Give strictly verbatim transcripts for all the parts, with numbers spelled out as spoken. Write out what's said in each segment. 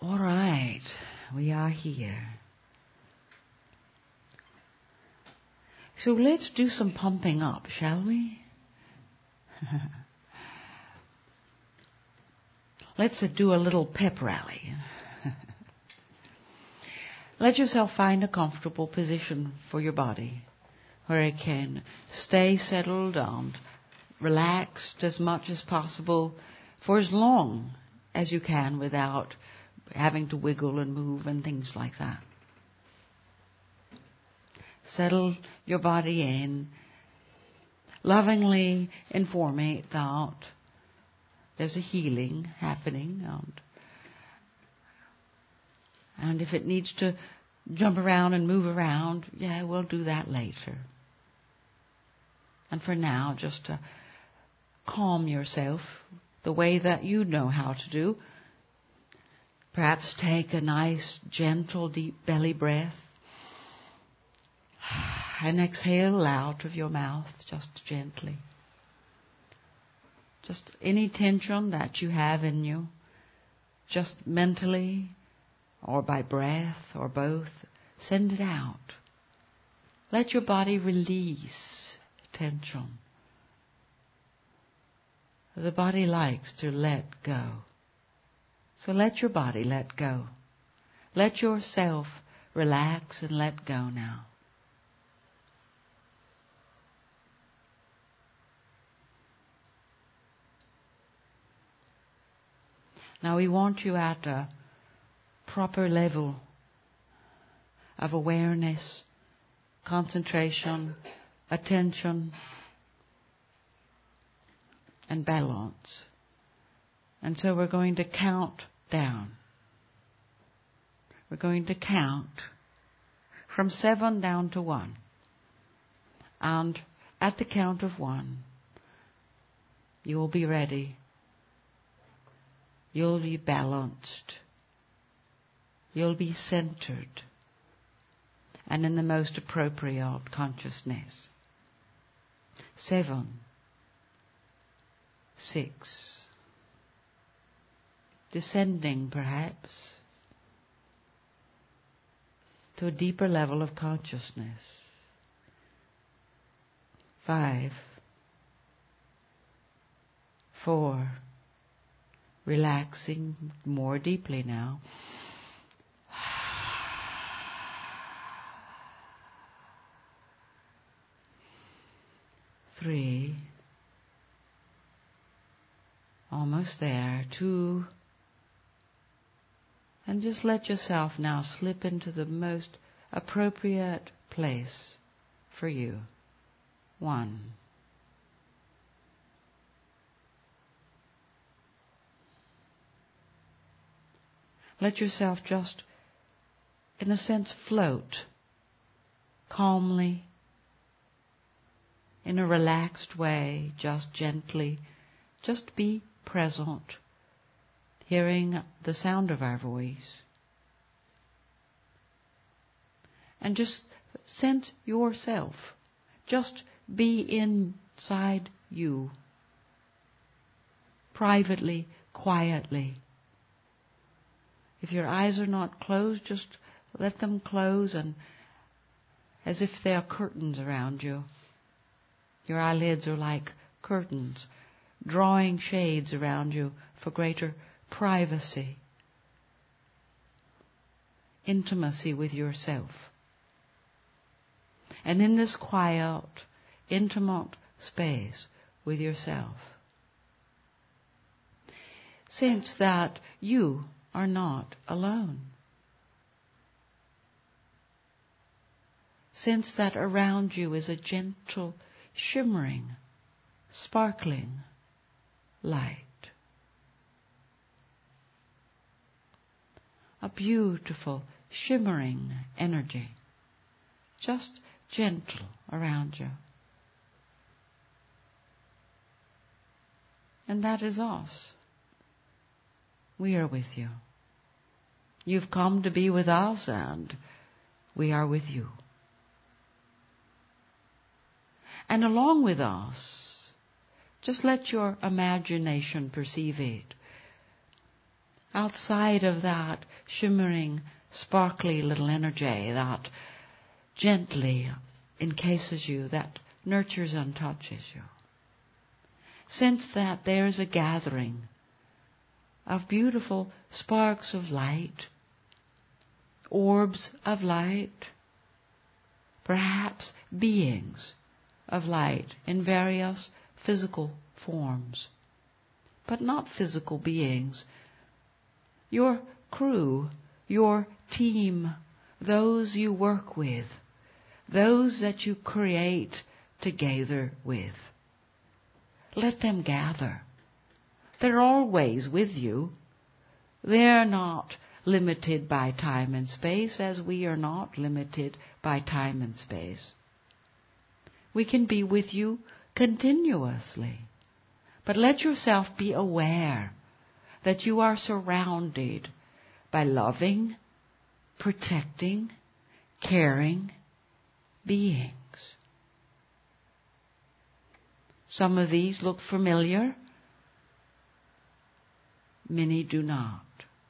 All right, we are here. So let's do some pumping up, shall we? Let's do a little pep rally. Let yourself find a comfortable position for your body where it can stay settled and relaxed as much as possible for as long as you can without having to wiggle and move and things like that. Settle your body in, lovingly inform it that there's a healing happening, and, and if it needs to jump around and move around, yeah, we'll do that later. And for now, just to calm yourself the way that you know how to do. Perhaps take a nice, gentle, deep belly breath and exhale out of your mouth just gently. Just any tension that you have in you, just mentally or by breath or both, send it out. Let your body release tension. The body likes to let go. So let your body let go. Let yourself relax and let go now. Now we want you at a proper level of awareness, concentration, attention, and balance. And so we're going to count down. We're going to count from seven down to one. And at the count of one, you'll be ready. You'll be balanced. You'll be centered. And in the most appropriate consciousness. Seven. Six. Descending, perhaps, to a deeper level of consciousness. Five. Four. Relaxing more deeply now. Three. Almost there. Two. And just let yourself now slip into the most appropriate place for you. One. Let yourself just, in a sense, float calmly, in a relaxed way, just gently. Just be present, hearing the sound of our voice. And just sense yourself. Just be inside you. Privately, quietly. If your eyes are not closed, just let them close, and as if they are curtains around you. Your eyelids are like curtains, drawing shades around you for greater privacy, intimacy with yourself. And in this quiet, intimate space with yourself, sense that you are not alone. Sense that around you is a gentle, shimmering, sparkling light. A beautiful, shimmering energy, just gentle around you. And that is us. We are with you. You've come to be with us, and we are with you. And along with us, just let your imagination perceive it outside of that shimmering, sparkly little energy that gently encases you, that nurtures and touches you. Sense that there is a gathering of beautiful sparks of light, orbs of light, perhaps beings of light in various physical forms, but not physical beings. Your crew, your team, those you work with, those that you create together with. Let them gather. They're always with you. They're not limited by time and space, as we are not limited by time and space. We can be with you continuously. But let yourself be aware that you are surrounded by loving, protecting, caring beings. Some of these look familiar. Many do not.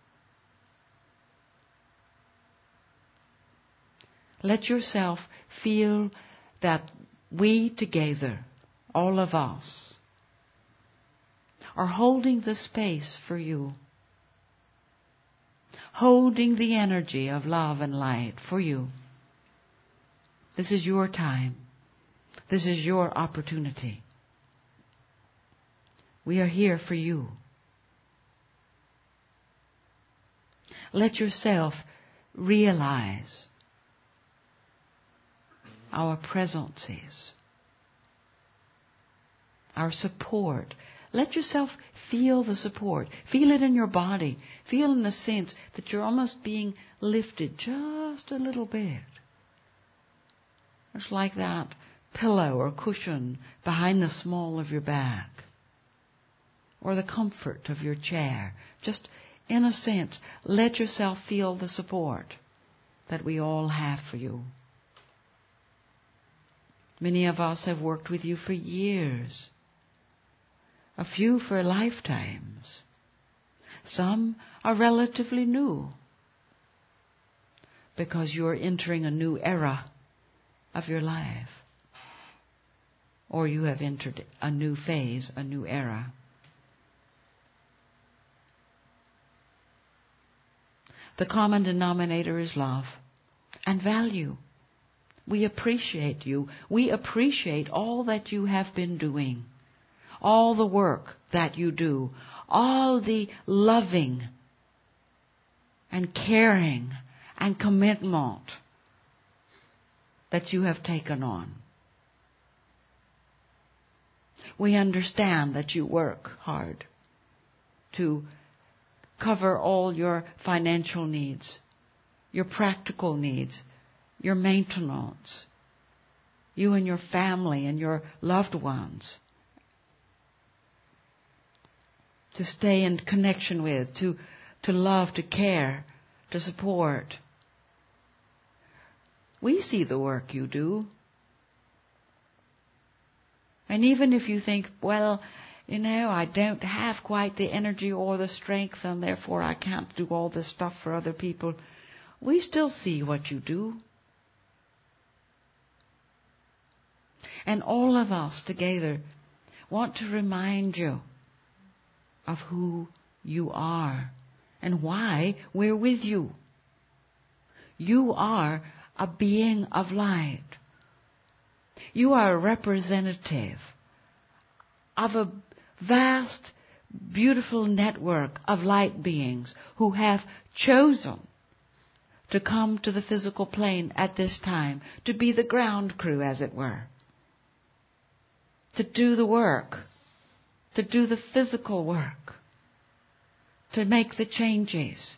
Let yourself feel that we together, all of us, are holding the space for you, holding the energy of love and light for you. This is your time. This is your opportunity. We are here for you. Let yourself realize our presences, our support. Let yourself feel the support. Feel it in your body. Feel in the sense that you're almost being lifted just a little bit. It's like that pillow or cushion behind the small of your back, or the comfort of your chair. Just in a sense, let yourself feel the support that we all have for you. Many of us have worked with you for years, a few for lifetimes. Some are relatively new because you're entering a new era of your life, or you have entered a new phase, a new era. The common denominator is love and value. We appreciate you. We appreciate all that you have been doing, all the work that you do, all the loving and caring and commitment that you have taken on. We understand that you work hard to cover all your financial needs, your practical needs, your maintenance, you and your family and your loved ones, to stay in connection with, to, to love, to care, to support. We see the work you do. And even if you think, well, you know, I don't have quite the energy or the strength, and therefore I can't do all this stuff for other people, we still see what you do. And all of us together want to remind you of who you are and why we're with you. You are a being of light. You are a representative of a vast, beautiful network of light beings who have chosen to come to the physical plane at this time, to be the ground crew, as it were, to do the work, to do the physical work, to make the changes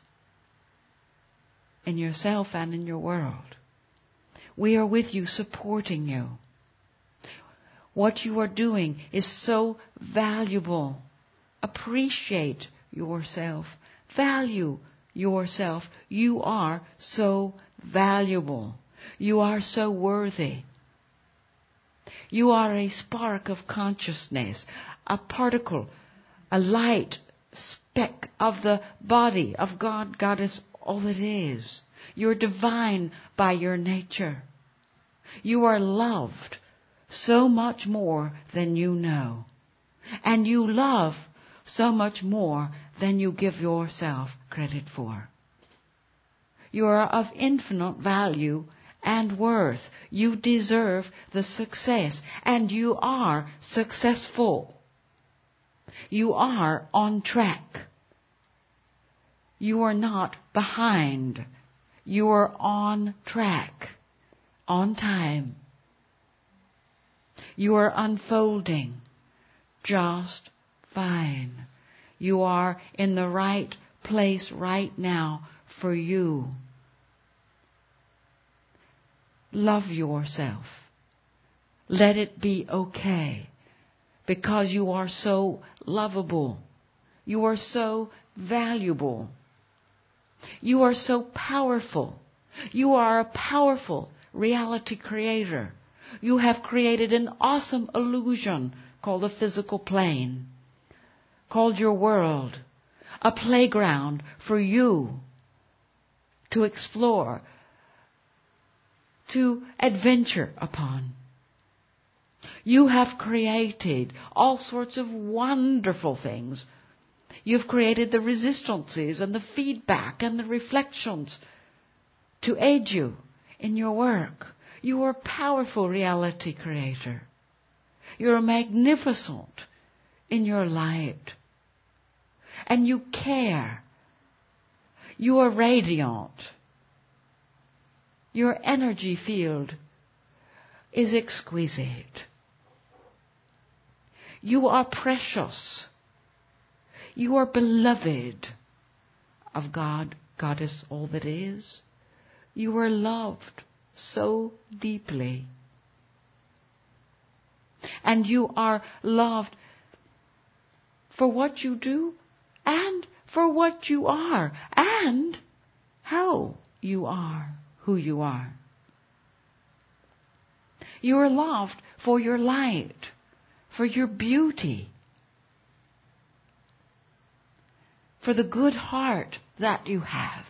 in yourself and in your world. We are with you, supporting you. What you are doing is so valuable. Appreciate yourself. Value yourself. You are so valuable. You are so worthy. You are a spark of consciousness, a particle, a light speck of the body of God, Goddess, all it is. You're divine by your nature. You are loved so much more than you know. And you love so much more than you give yourself credit for. You are of infinite value and worth. You deserve the success, and you are successful. You are on track. You are not behind. You are on track, on time. You are unfolding just fine. You are in the right place right now for you. Love yourself. Let it be okay, because you are so lovable. You are so valuable. You are so powerful. You are a powerful reality creator. You have created an awesome illusion called the physical plane, called your world, a playground for you to explore, to adventure upon. You have created all sorts of wonderful things. You've created the resistances and the feedback and the reflections to aid you in your work. You are a powerful reality creator. You're magnificent in your light. And you care. You are radiant. Your energy field is exquisite. You are precious. You are beloved of God, Goddess, all that is. You are loved so deeply. And you are loved for what you do and for what you are and how you are who you are. You are loved for your light, for your beauty, for the good heart that you have.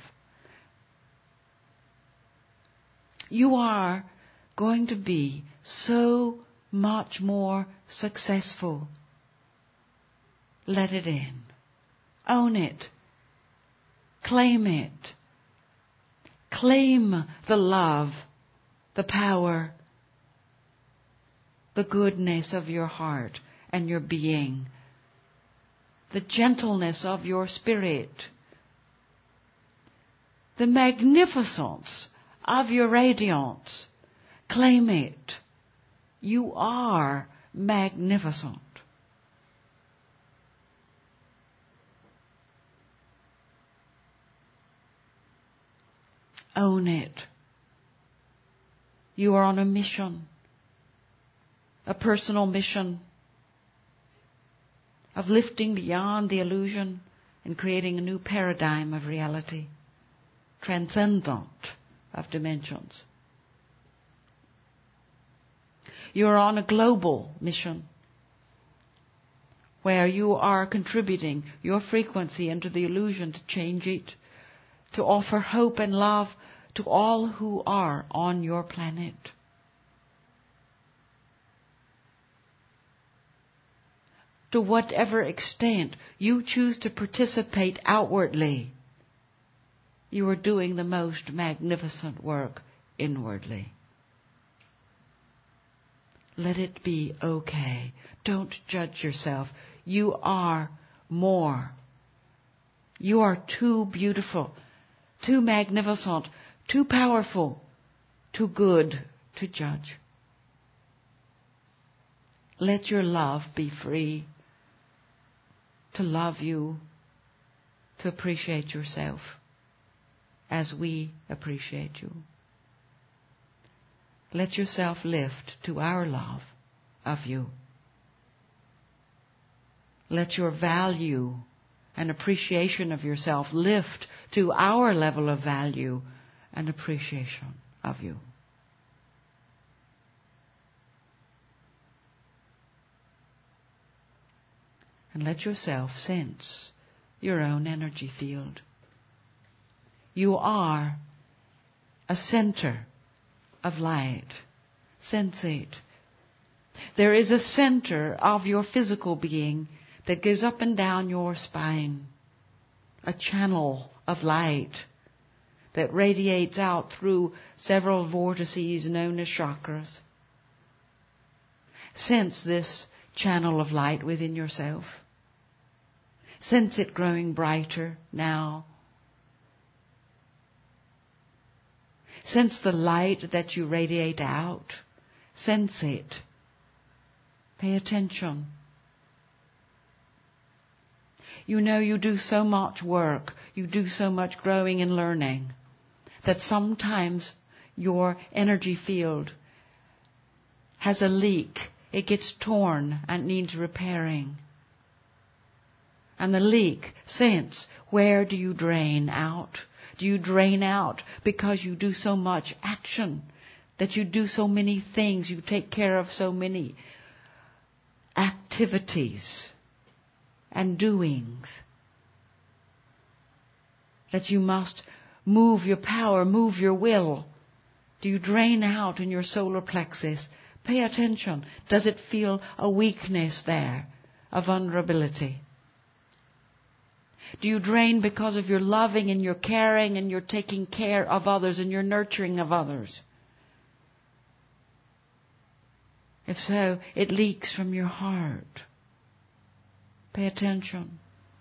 You are going to be so much more successful. Let it in. Own it. Claim it. Claim the love, the power, the goodness of your heart and your being, the gentleness of your spirit, the magnificence of your radiance. Claim it. You are magnificent. Own it. You are on a mission, a personal mission of lifting beyond the illusion and creating a new paradigm of reality, transcendent of dimensions. You are on a global mission where you are contributing your frequency into the illusion to change it, to offer hope and love to all who are on your planet. To whatever extent you choose to participate outwardly, you are doing the most magnificent work inwardly. Let it be okay. Don't judge yourself. You are more. You are too beautiful, too magnificent, too powerful, too good to judge. Let your love be free to love you, to appreciate yourself as we appreciate you. Let yourself lift to our love of you. Let your value and appreciation of yourself lift to our level of value and appreciation of you. And let yourself sense your own energy field. You are a center of light. Sense it. There is a center of your physical being that goes up and down your spine. A channel of light that radiates out through several vortices known as chakras. Sense this channel of light within yourself. Sense it growing brighter now. Sense the light that you radiate out. Sense it. Pay attention. You know you do so much work, you do so much growing and learning, that sometimes your energy field has a leak. It gets torn and needs repairing. And the leak, sense, where do you drain out? Do you drain out because you do so much action, that you do so many things, you take care of so many activities and doings, that you must move your power, move your will? Do you drain out in your solar plexus? Pay attention. Does it feel a weakness there, a vulnerability? Do you drain because of your loving and your caring and your taking care of others and your nurturing of others? If so, it leaks from your heart. Pay attention.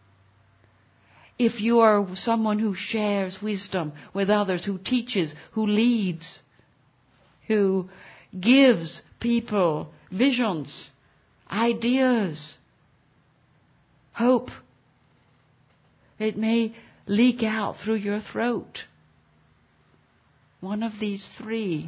If you are someone who shares wisdom with others, who teaches, who leads, who gives people visions, ideas, hope, it may leak out through your throat. One of these three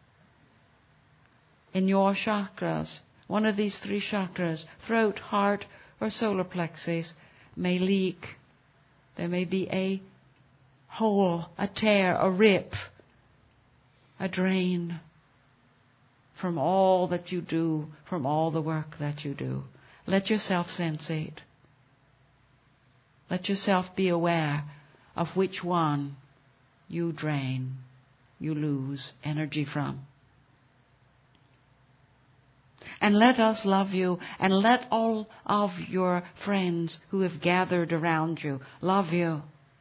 in your chakras, one of these three chakras, throat, heart, or solar plexus, may leak. There may be a hole, a tear, a rip, a drain from all that you do, from all the work that you do. Let yourself sense it. Let yourself be aware of which one you drain, you lose energy from. And let us love you, and let all of your friends who have gathered around you love you.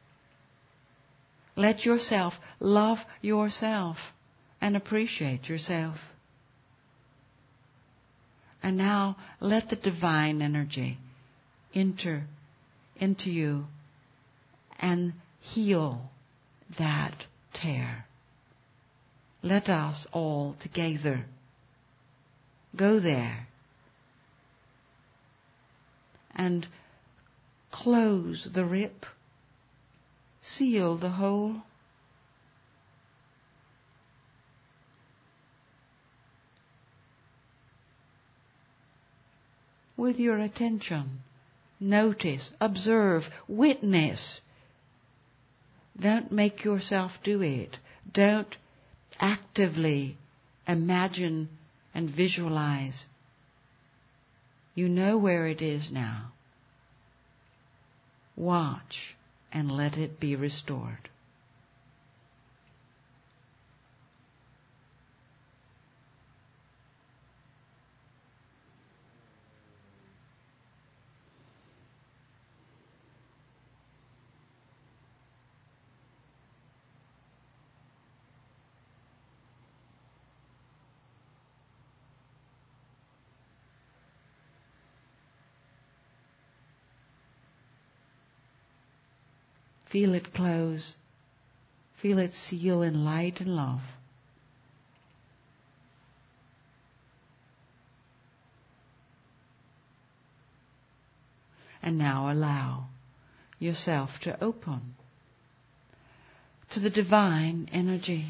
Let yourself love yourself and appreciate yourself. And now let the divine energy enter into you and heal that tear. Let us all together go there and close the rip, seal the hole. With your attention, notice, observe, witness. Don't make yourself do it. Don't actively imagine and visualize. You know where it is now. Watch and let it be restored. Feel it close. Feel it seal in light and love. And now allow yourself to open to the divine energy.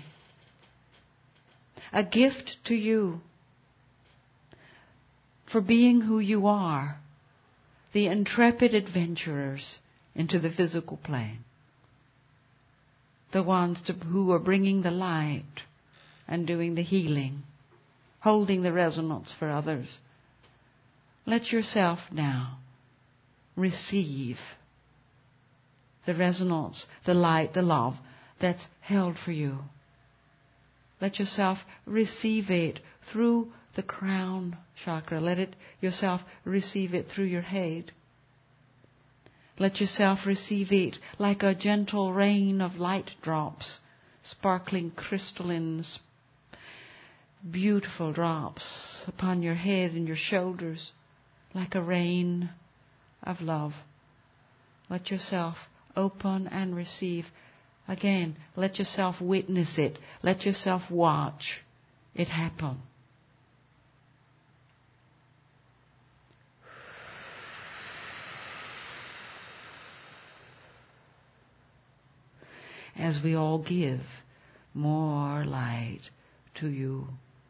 A gift to you for being who you are, the intrepid adventurers into the physical plane. The ones to, who are bringing the light and doing the healing, holding the resonance for others. Let yourself now receive the resonance, the light, the love that's held for you. Let yourself receive it through the crown chakra. Let it yourself receive it through your head. Let yourself receive it like a gentle rain of light drops, sparkling crystalline, beautiful drops upon your head and your shoulders, like a rain of love. Let yourself open and receive. Again, let yourself witness it. Let yourself watch it happen. As we all give more light to you.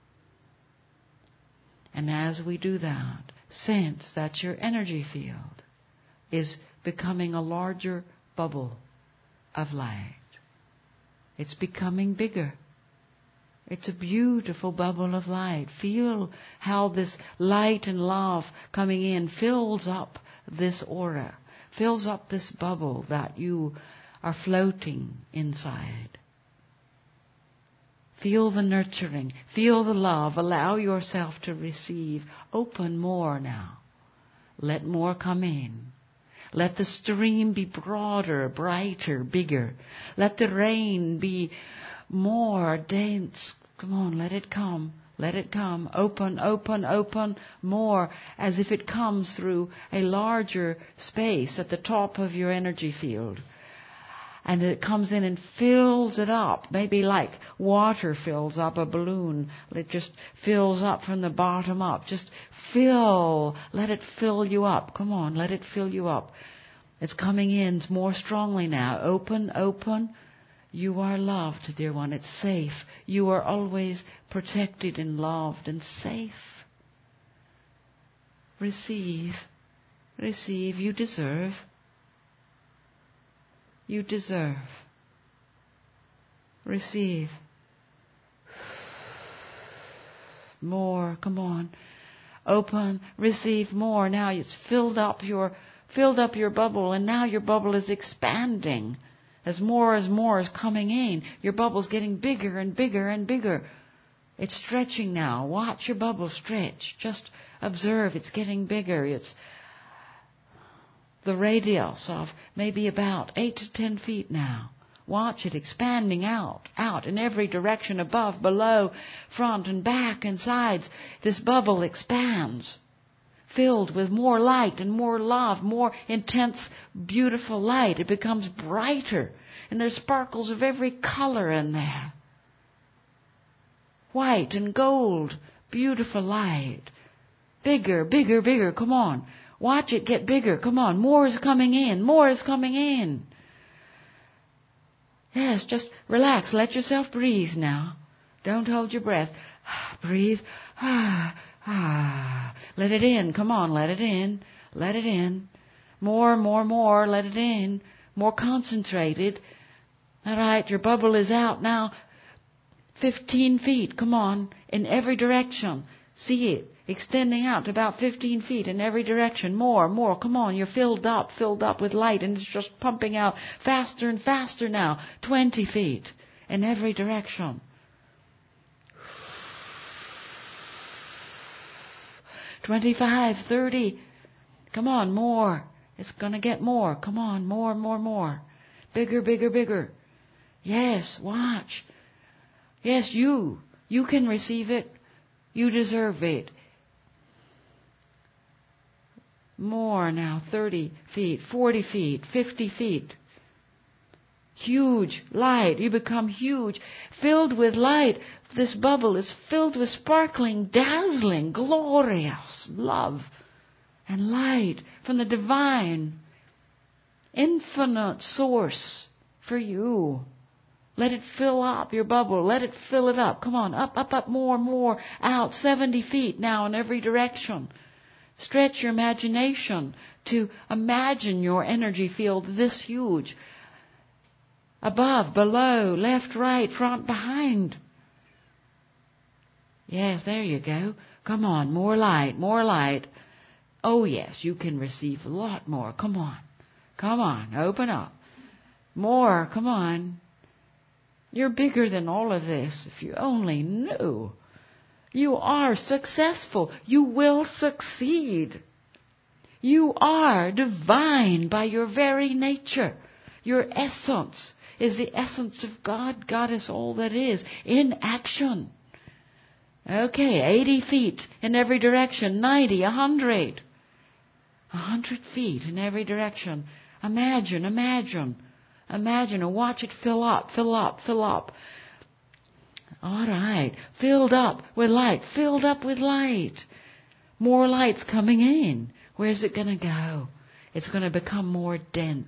And as we do that, sense that your energy field is becoming a larger bubble of light. It's becoming bigger. It's a beautiful bubble of light. Feel how this light and love coming in fills up this aura, fills up this bubble that you are floating inside. Feel the nurturing. Feel the love. Allow yourself to receive. Open more now. Let more come in. Let the stream be broader, brighter, bigger. Let the rain be more dense. Come on, let it come. Let it come. Open, open, open more, as if it comes through a larger space at the top of your energy field. And it comes in and fills it up, maybe like water fills up a balloon. It just fills up from the bottom up. Just fill. Let it fill you up. Come on, let it fill you up. It's coming in more strongly now. Open, open. You are loved, dear one. It's safe. You are always protected and loved and safe. Receive. Receive. You deserve. You deserve. Receive. More. Come on. Open. Receive more. Now it's filled up your filled up your bubble, and now your bubble is expanding. As more as more is coming in, your bubble's getting bigger and bigger and bigger. It's stretching now. Watch your bubble stretch. Just observe. It's getting bigger. It's the radius of maybe about eight to ten feet now. Watch it expanding out, out in every direction, above, below, front and back and sides. This bubble expands, filled with more light and more love, more intense, beautiful light. It becomes brighter, and there's sparkles of every color in there. White and gold, beautiful light. Bigger, bigger, bigger. Come on. Watch it get bigger. Come on. More is coming in. More is coming in. Yes, just relax. Let yourself breathe now. Don't hold your breath. Breathe. Ah, ah. Let it in. Come on. Let it in. Let it in. More, more, more. Let it in. More concentrated. All right. Your bubble is out now. Fifteen feet. Come on. In every direction. See it. Extending out to about fifteen feet in every direction. More, more. Come on, you're filled up, filled up with light, and it's just pumping out faster and faster now. Twenty feet in every direction. Twenty-five, thirty. Come on, more. It's going to get more. Come on, more, more, more. Bigger, bigger, bigger. Yes, watch. Yes, you. You can receive it. You deserve it. More now, thirty feet, forty feet, fifty feet. Huge light. You become huge, filled with light. This bubble is filled with sparkling, dazzling, glorious love and light from the divine, infinite source for you. Let it fill up your bubble. Let it fill it up. Come on, up, up, up, more, more, out, seventy feet now in every direction. Stretch your imagination to imagine your energy field this huge. Above, below, left, right, front, behind. Yes, there you go. Come on, more light, more light. Oh yes, you can receive a lot more. Come on. Come on, open up. More, come on. You're bigger than all of this. If you only knew. You are successful. You will succeed. You are divine by your very nature. Your essence is the essence of God. God is all that is in action. Okay, eighty feet in every direction, ninety, a hundred. A hundred feet in every direction. Imagine, imagine, imagine and watch it fill up, fill up, fill up. All right, filled up with light, filled up with light. More light's coming in. Where's it going to go? It's going to become more dense.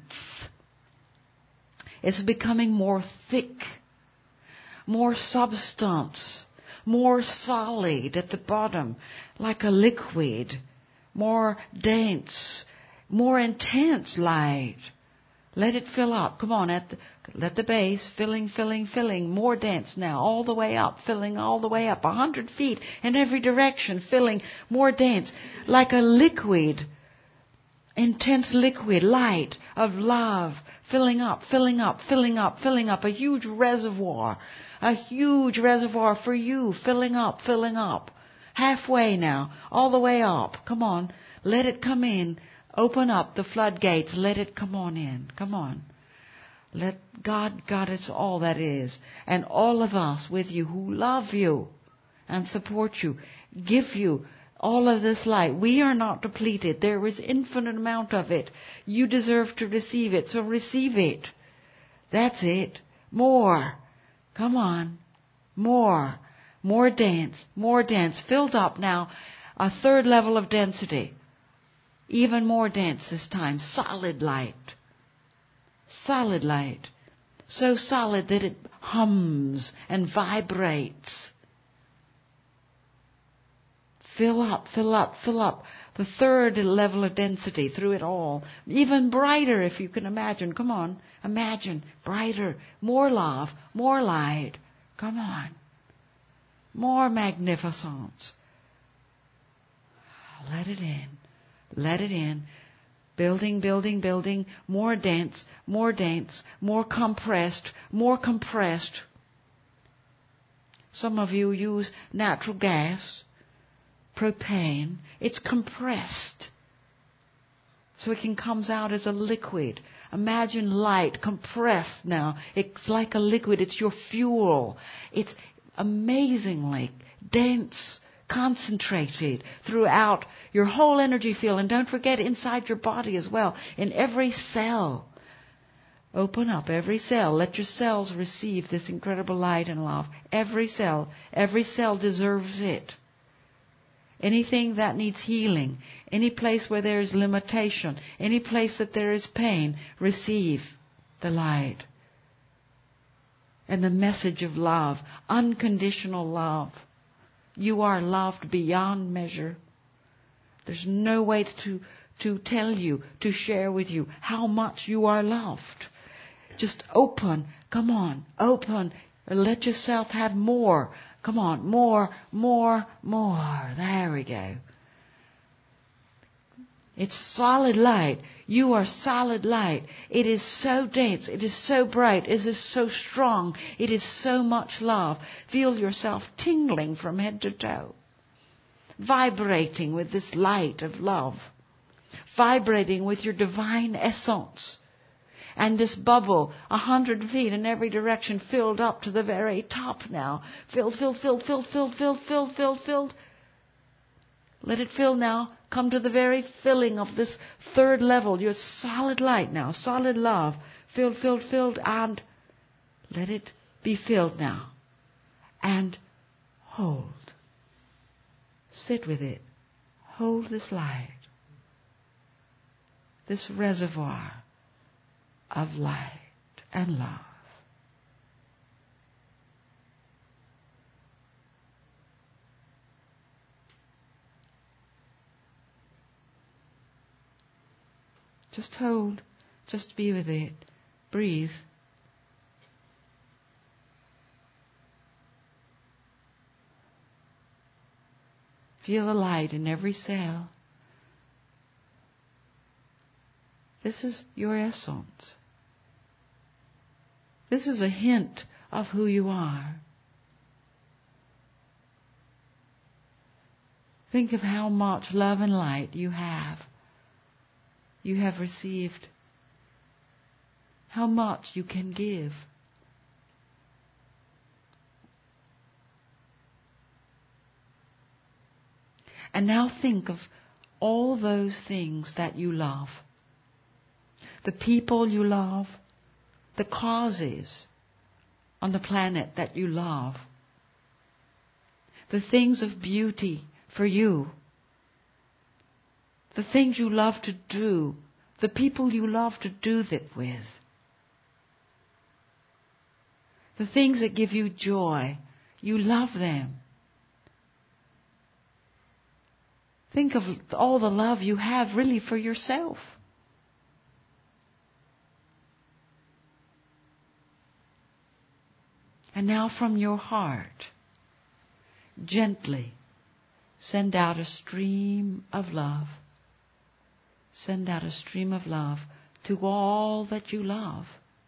It's becoming more thick, more substance, more solid at the bottom, like a liquid, more dense, more intense light. Let it fill up. Come on, at the, let the base, filling, filling, filling, more dense now, all the way up, filling all the way up, a hundred feet in every direction, filling more dense, like a liquid, intense liquid, light of love, filling up, filling up, filling up, filling up, a huge reservoir, a huge reservoir for you, filling up, filling up, halfway now, all the way up. Come on, let it come in. Open up the floodgates. Let it come on in. Come on. Let God, God is all that is. And all of us with you who love you and support you, give you all of this light. We are not depleted. There is infinite amount of it. You deserve to receive it, so receive it. That's it. More. Come on. More. More dense. More dense. Filled up now. A third level of density. Even more dense this time. Solid light. Solid light. So solid that it hums and vibrates. Fill up, fill up, fill up. The third level of density through it all. Even brighter if you can imagine. Come on. Imagine. Brighter. More love. More light. Come on. More magnificence. Let it in. Let it in. Building, building, building. More dense, more dense, more compressed, more compressed. Some of you use natural gas, propane. It's compressed. So it can comes out as a liquid. Imagine light compressed now. It's like a liquid. It's your fuel. It's amazingly dense, concentrated throughout your whole energy field. And don't forget inside your body as well, in every cell. Open up every cell. Let your cells receive this incredible light and love. Every cell. Every cell deserves it. Anything that needs healing, any place where there is limitation, any place that there is pain, receive the light. And the message of love, unconditional love. You are loved beyond measure. There's no way to, to tell you, to share with you how much you are loved. Just open. Come on. Open. Let yourself have more. Come on. More, more, more. There we go. It's solid light. You are solid light. It is so dense. It is so bright. It is so strong. It is so much love. Feel yourself tingling from head to toe. Vibrating with this light of love. Vibrating with your divine essence. And this bubble, a hundred feet in every direction, filled up to the very top now. Filled, filled, filled, filled, filled, filled, filled, filled, filled. Let it fill now. Come to the very filling of this third level. Your solid light now. Solid love. Filled, filled, filled. And let it be filled now. And hold. Sit with it. Hold this light. This reservoir of light and love. Just hold. Just be with it. Breathe. Feel the light in every cell. This is your essence. This is a hint of who you are. Think of how much love and light you have. You have received. How much you can give. And now think of all those things that you love. The people you love. The causes on the planet that you love. The things of beauty for you. The things you love to do. The people you love to do that with. The things that give you joy. You love them. Think of all the love you have really for yourself. And now from your heart, gently send out a stream of love. Send out a stream of love to all that you love.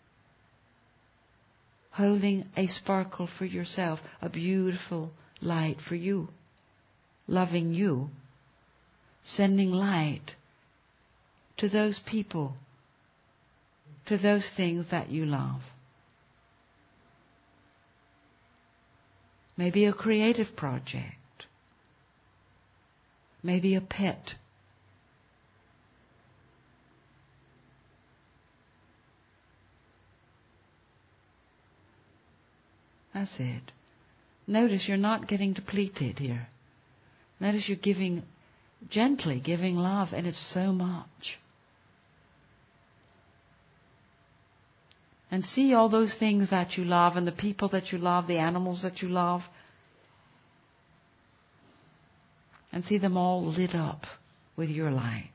Holding a sparkle for yourself, a beautiful light for you. Loving you. Sending light to those people, to those things that you love. Maybe a creative project. Maybe a pet. That's it. Notice you're not getting depleted here. Notice you're giving, gently giving love, and it's so much. And see all those things that you love, and the people that you love, the animals that you love. And see them all lit up with your light.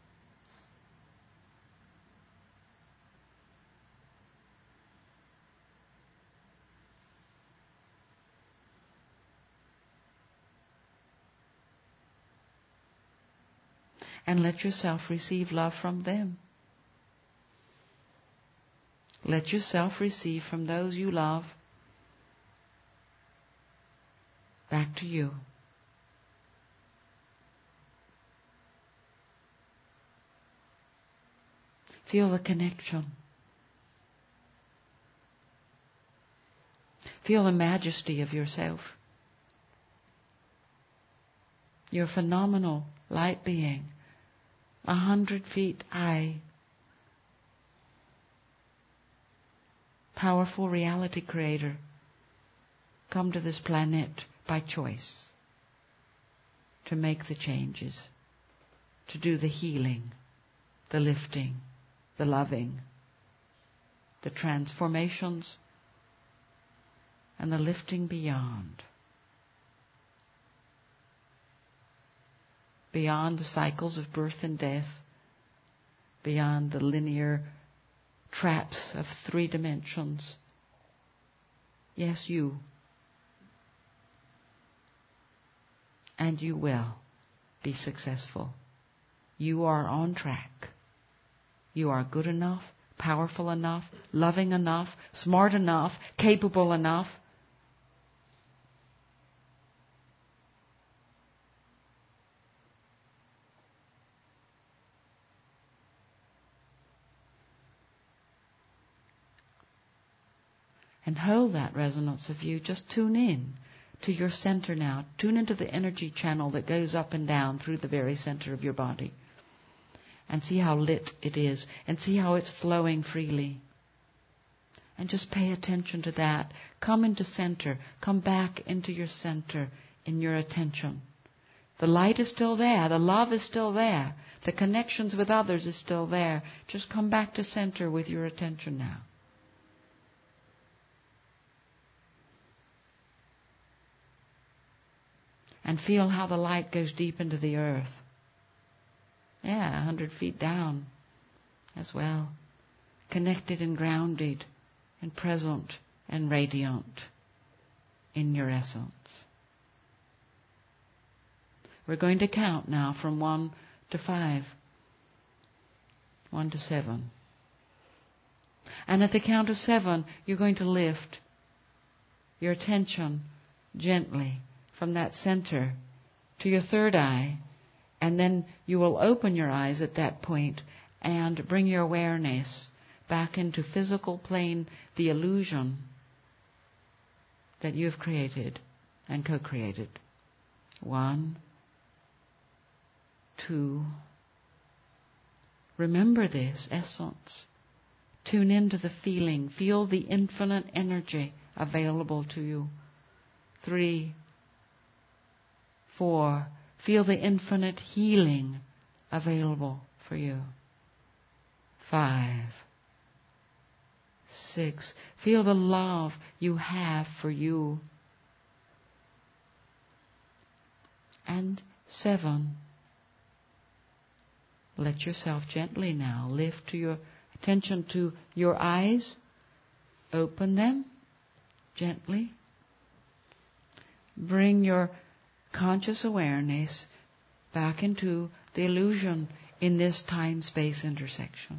And let yourself receive love from them. Let yourself receive from those you love back to you. Feel the connection. Feel the majesty of yourself. You're a phenomenal light being, a hundred feet high. Powerful reality creator, come to this planet by choice to make the changes, to do the healing, the lifting, the loving, the transformations, and the lifting beyond. Beyond the cycles of birth and death, beyond the linear traps of three dimensions. Yes, you. And you will be successful. You are on track. You are good enough, powerful enough, loving enough, smart enough, capable enough. And hold that resonance of you. Just tune in to your center now. Tune into the energy channel that goes up and down through the very center of your body. And see how lit it is. And see how it's flowing freely. And just pay attention to that. Come into center. Come back into your center in your attention. The light is still there. The love is still there. The connections with others is still there. Just come back to center with your attention now. And feel how the light goes deep into the earth. Yeah, a hundred feet down as well. Connected and grounded and present and radiant in your essence. We're going to count now from one to five. One to seven. And at the count of seven, you're going to lift your attention gently from that center to your third eye. And then you will open your eyes at that point and bring your awareness back into physical plane, the illusion that you've created and co-created. One, two. Remember this essence. Tune into the feeling. Feel the infinite energy available to you. Three, four. Feel the infinite healing available for you. Five, six. Feel the love you have for you. And seven. Let yourself gently now lift to your attention to your eyes. Open them gently. Bring your conscious awareness back into the illusion in this time-space intersection.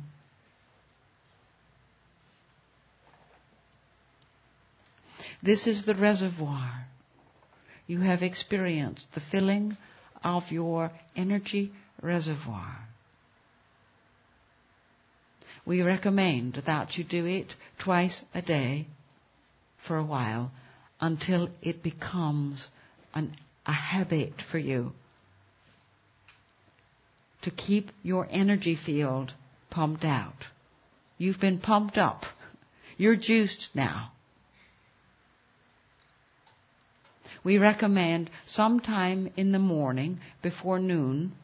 This is the reservoir. You have experienced the filling of your energy reservoir. We recommend that you do it twice a day for a while until it becomes an, a habit for you to keep your energy field pumped out. You've been pumped up. You're juiced now. We recommend sometime in the morning before noon,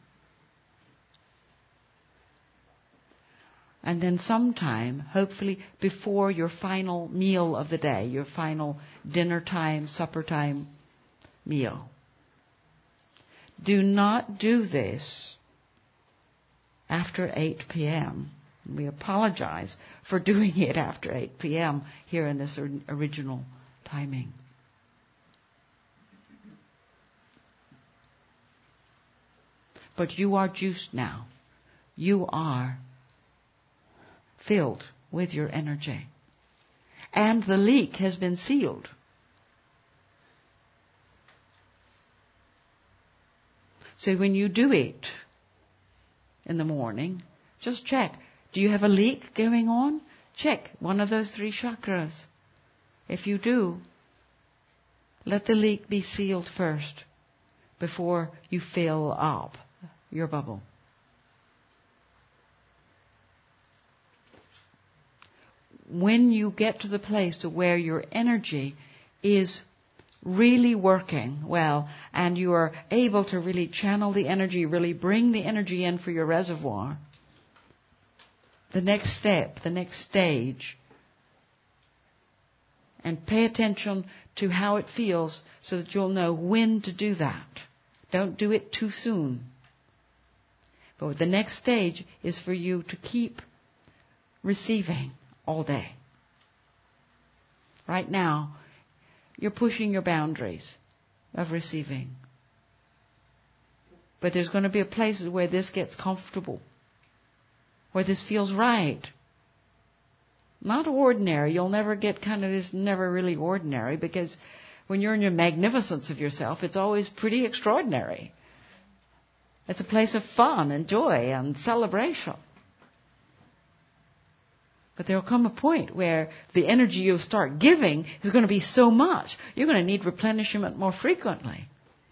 and then sometime, hopefully, before your final meal of the day, your final dinner time, supper time meal. Do not do this after eight p.m. We apologize for doing it after eight p.m. here in this original timing. But you are juiced now. You are filled with your energy. And the leak has been sealed. So when you do it in the morning, just check. Do you have a leak going on? Check one of those three chakras. If you do, let the leak be sealed first before you fill up your bubble. When you get to the place to where your energy is really working well and you are able to really channel the energy, really bring the energy in for your reservoir, the next step, the next stage, and pay attention to how it feels so that you'll know when to do that. Don't do it too soon. But the next stage is for you to keep receiving all day. Right now, you're pushing your boundaries of receiving. But there's going to be a place where this gets comfortable, where this feels right. Not ordinary. You'll never get kind of this, never really ordinary, because when you're in your magnificence of yourself, it's always pretty extraordinary. It's a place of fun and joy and celebration. But there will come a point where the energy you start giving is going to be so much, you're going to need replenishment more frequently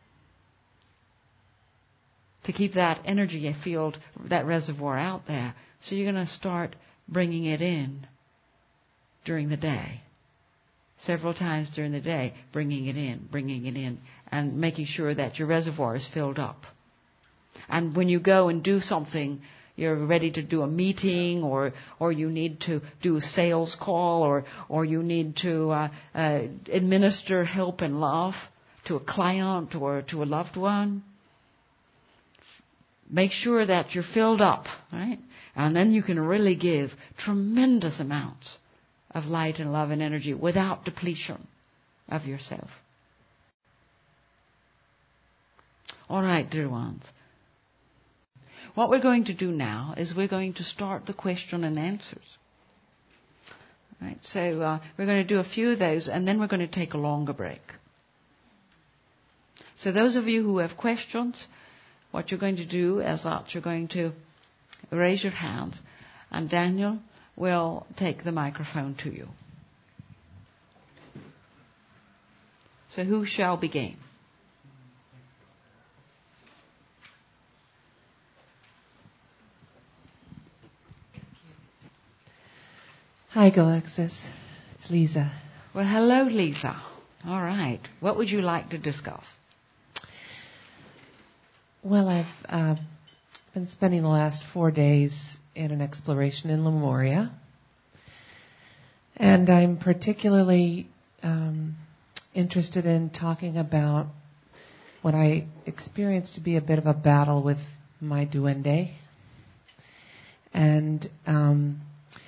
to keep that energy field, that reservoir out there. So you're going to start bringing it in during the day. Several times during the day, bringing it in, bringing it in, and making sure that your reservoir is filled up. And when you go and do something, you're ready to do a meeting, or or you need to do a sales call, or or you need to uh, uh, administer help and love to a client or to a loved one. Make sure that you're filled up, right? And then you can really give tremendous amounts of light and love and energy without depletion of yourself. All right, dear ones. What we're going to do now is we're going to start the question and answers. Right? So uh, we're going to do a few of those, and then we're going to take a longer break. So those of you who have questions, what you're going to do is that you're going to raise your hand, and Daniel will take the microphone to you. So who shall begin? Hi, Galexis. It's Lisa. Well, hello, Lisa. All right. What would you like to discuss? Well, I've uh, been spending the last four days in an exploration in Lemuria. And I'm particularly um, interested in talking about what I experienced to be a bit of a battle with my duende. And um,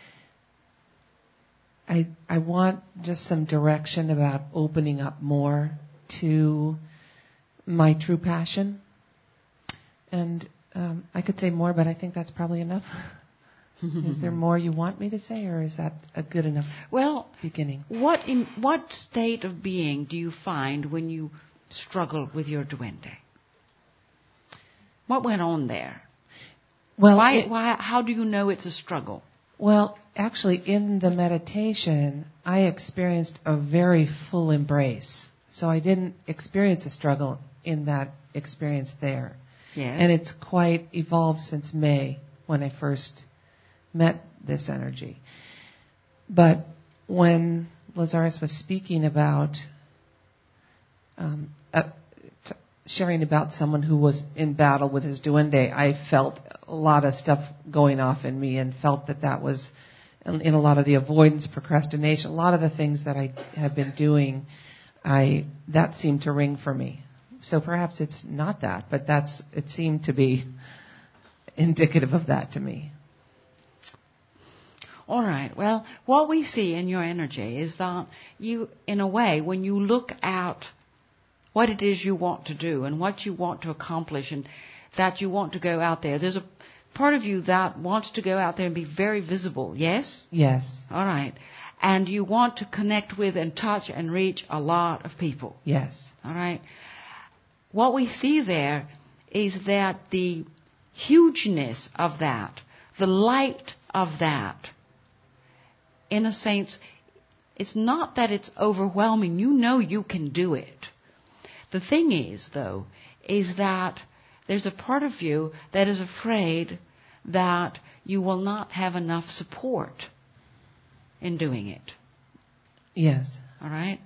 I, I want just some direction about opening up more to my true passion. And um, I could say more, but I think that's probably enough. Is there more you want me to say, or is that a good enough well, beginning? What in what state of being do you find when you struggle with your duende? What went on there? Well, why, it, why, how do you know it's a struggle? Well, actually, in the meditation, I experienced a very full embrace. So I didn't experience a struggle in that experience there. Yes. And it's quite evolved since May when I first met this energy. But when Lazarus was speaking about um, uh, t- sharing about someone who was in battle with his duende, I felt a lot of stuff going off in me and felt that that was in, in a lot of the avoidance, procrastination, a lot of the things that I have been doing, I that seemed to ring for me. So perhaps it's not that, but that's it seemed to be indicative of that to me. All right. Well, what we see in your energy is that you, in a way, when you look at what it is you want to do and what you want to accomplish and that you want to go out there, there's a part of you that wants to go out there and be very visible, yes? Yes. All right. And you want to connect with and touch and reach a lot of people. Yes. All right. What we see there is that the hugeness of that, the light of that, in a sense, it's not that it's overwhelming. You know you can do it. The thing is, though, is that there's a part of you that is afraid that you will not have enough support in doing it. Yes. All right?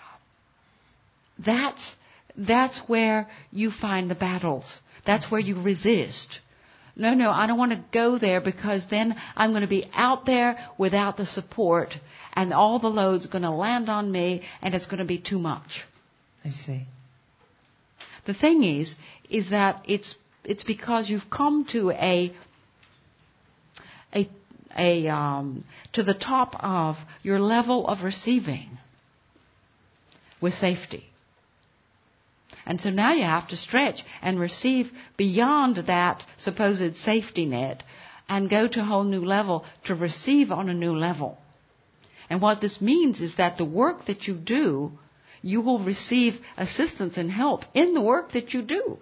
That's That's where you find the battles. That's where you resist. No, no, I don't want to go there because then I'm going to be out there without the support and all the load's going to land on me and it's going to be too much. I see. The thing is, is that it's it's because you've come to a a a um, to the top of your level of receiving with safety. And so now you have to stretch and receive beyond that supposed safety net and go to a whole new level to receive on a new level. And what this means is that the work that you do, you will receive assistance and help in the work that you do.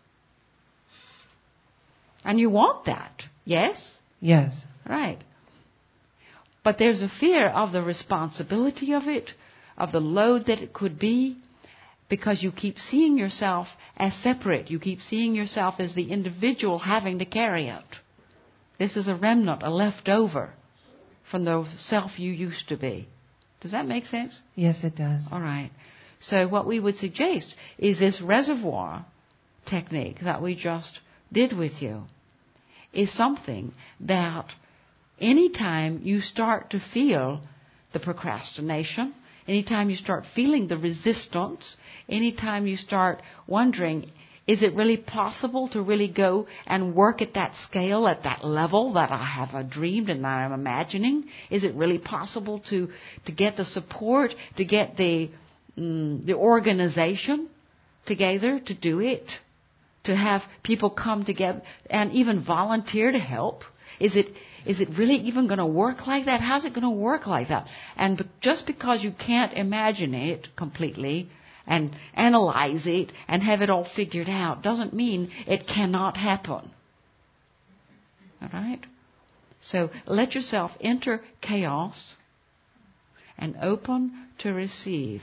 And you want that, yes? Yes. Right. But there's a fear of the responsibility of it, of the load that it could be, because you keep seeing yourself as separate. You keep seeing yourself as the individual having to carry it. This is a remnant, a leftover from the self you used to be. Does that make sense? Yes, it does. All right. So what we would suggest is this reservoir technique that we just did with you is something that anytime you start to feel the procrastination, anytime you start feeling the resistance, anytime you start wondering, is it really possible to really go and work at that scale, at that level that I have uh, dreamed and that I'm imagining? Is it really possible to, to get the support, to get the, um, the organization together to do it? To have people come together and even volunteer to help? Is it is it really even going to work like that? How's it going to work like that? And be- just because you can't imagine it completely and analyze it and have it all figured out doesn't mean it cannot happen. All right? So let yourself enter chaos and open to receive.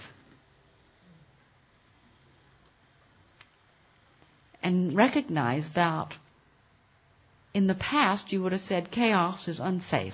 And recognize that in the past you would have said chaos is unsafe.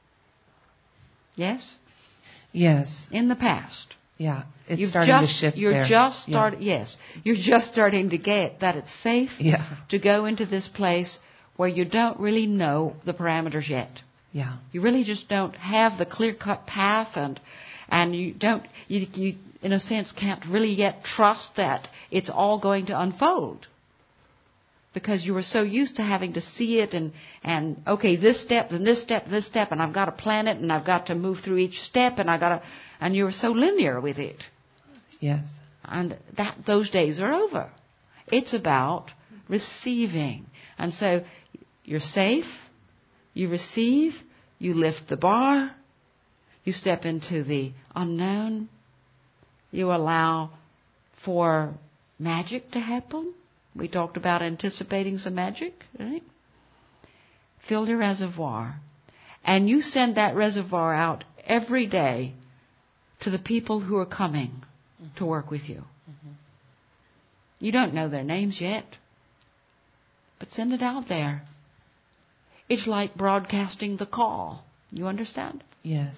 Yes? Yes. In the past. Yeah. It's You've starting just, to shift you're there. just start, yeah. yes. You're just starting to get that it's safe yeah. to go into this place where you don't really know the parameters yet. Yeah. You really just don't have the clear-cut path, and and you don't, you, you in a sense can't really yet trust that it's all going to unfold. Because you were so used to having to see it and, and okay, this step, and this step, this step, and I've got to plan it, and I've got to move through each step, and I got to, and you were so linear with it. Yes. And that those days are over. It's about receiving. And so you're safe, you receive, you lift the bar, you step into the unknown, you allow for magic to happen. We talked about anticipating some magic, right? Fill your reservoir. And you send that reservoir out every day to the people who are coming mm-hmm. to work with you. Mm-hmm. You don't know their names yet, but send it out there. It's like broadcasting the call. You understand? Yes.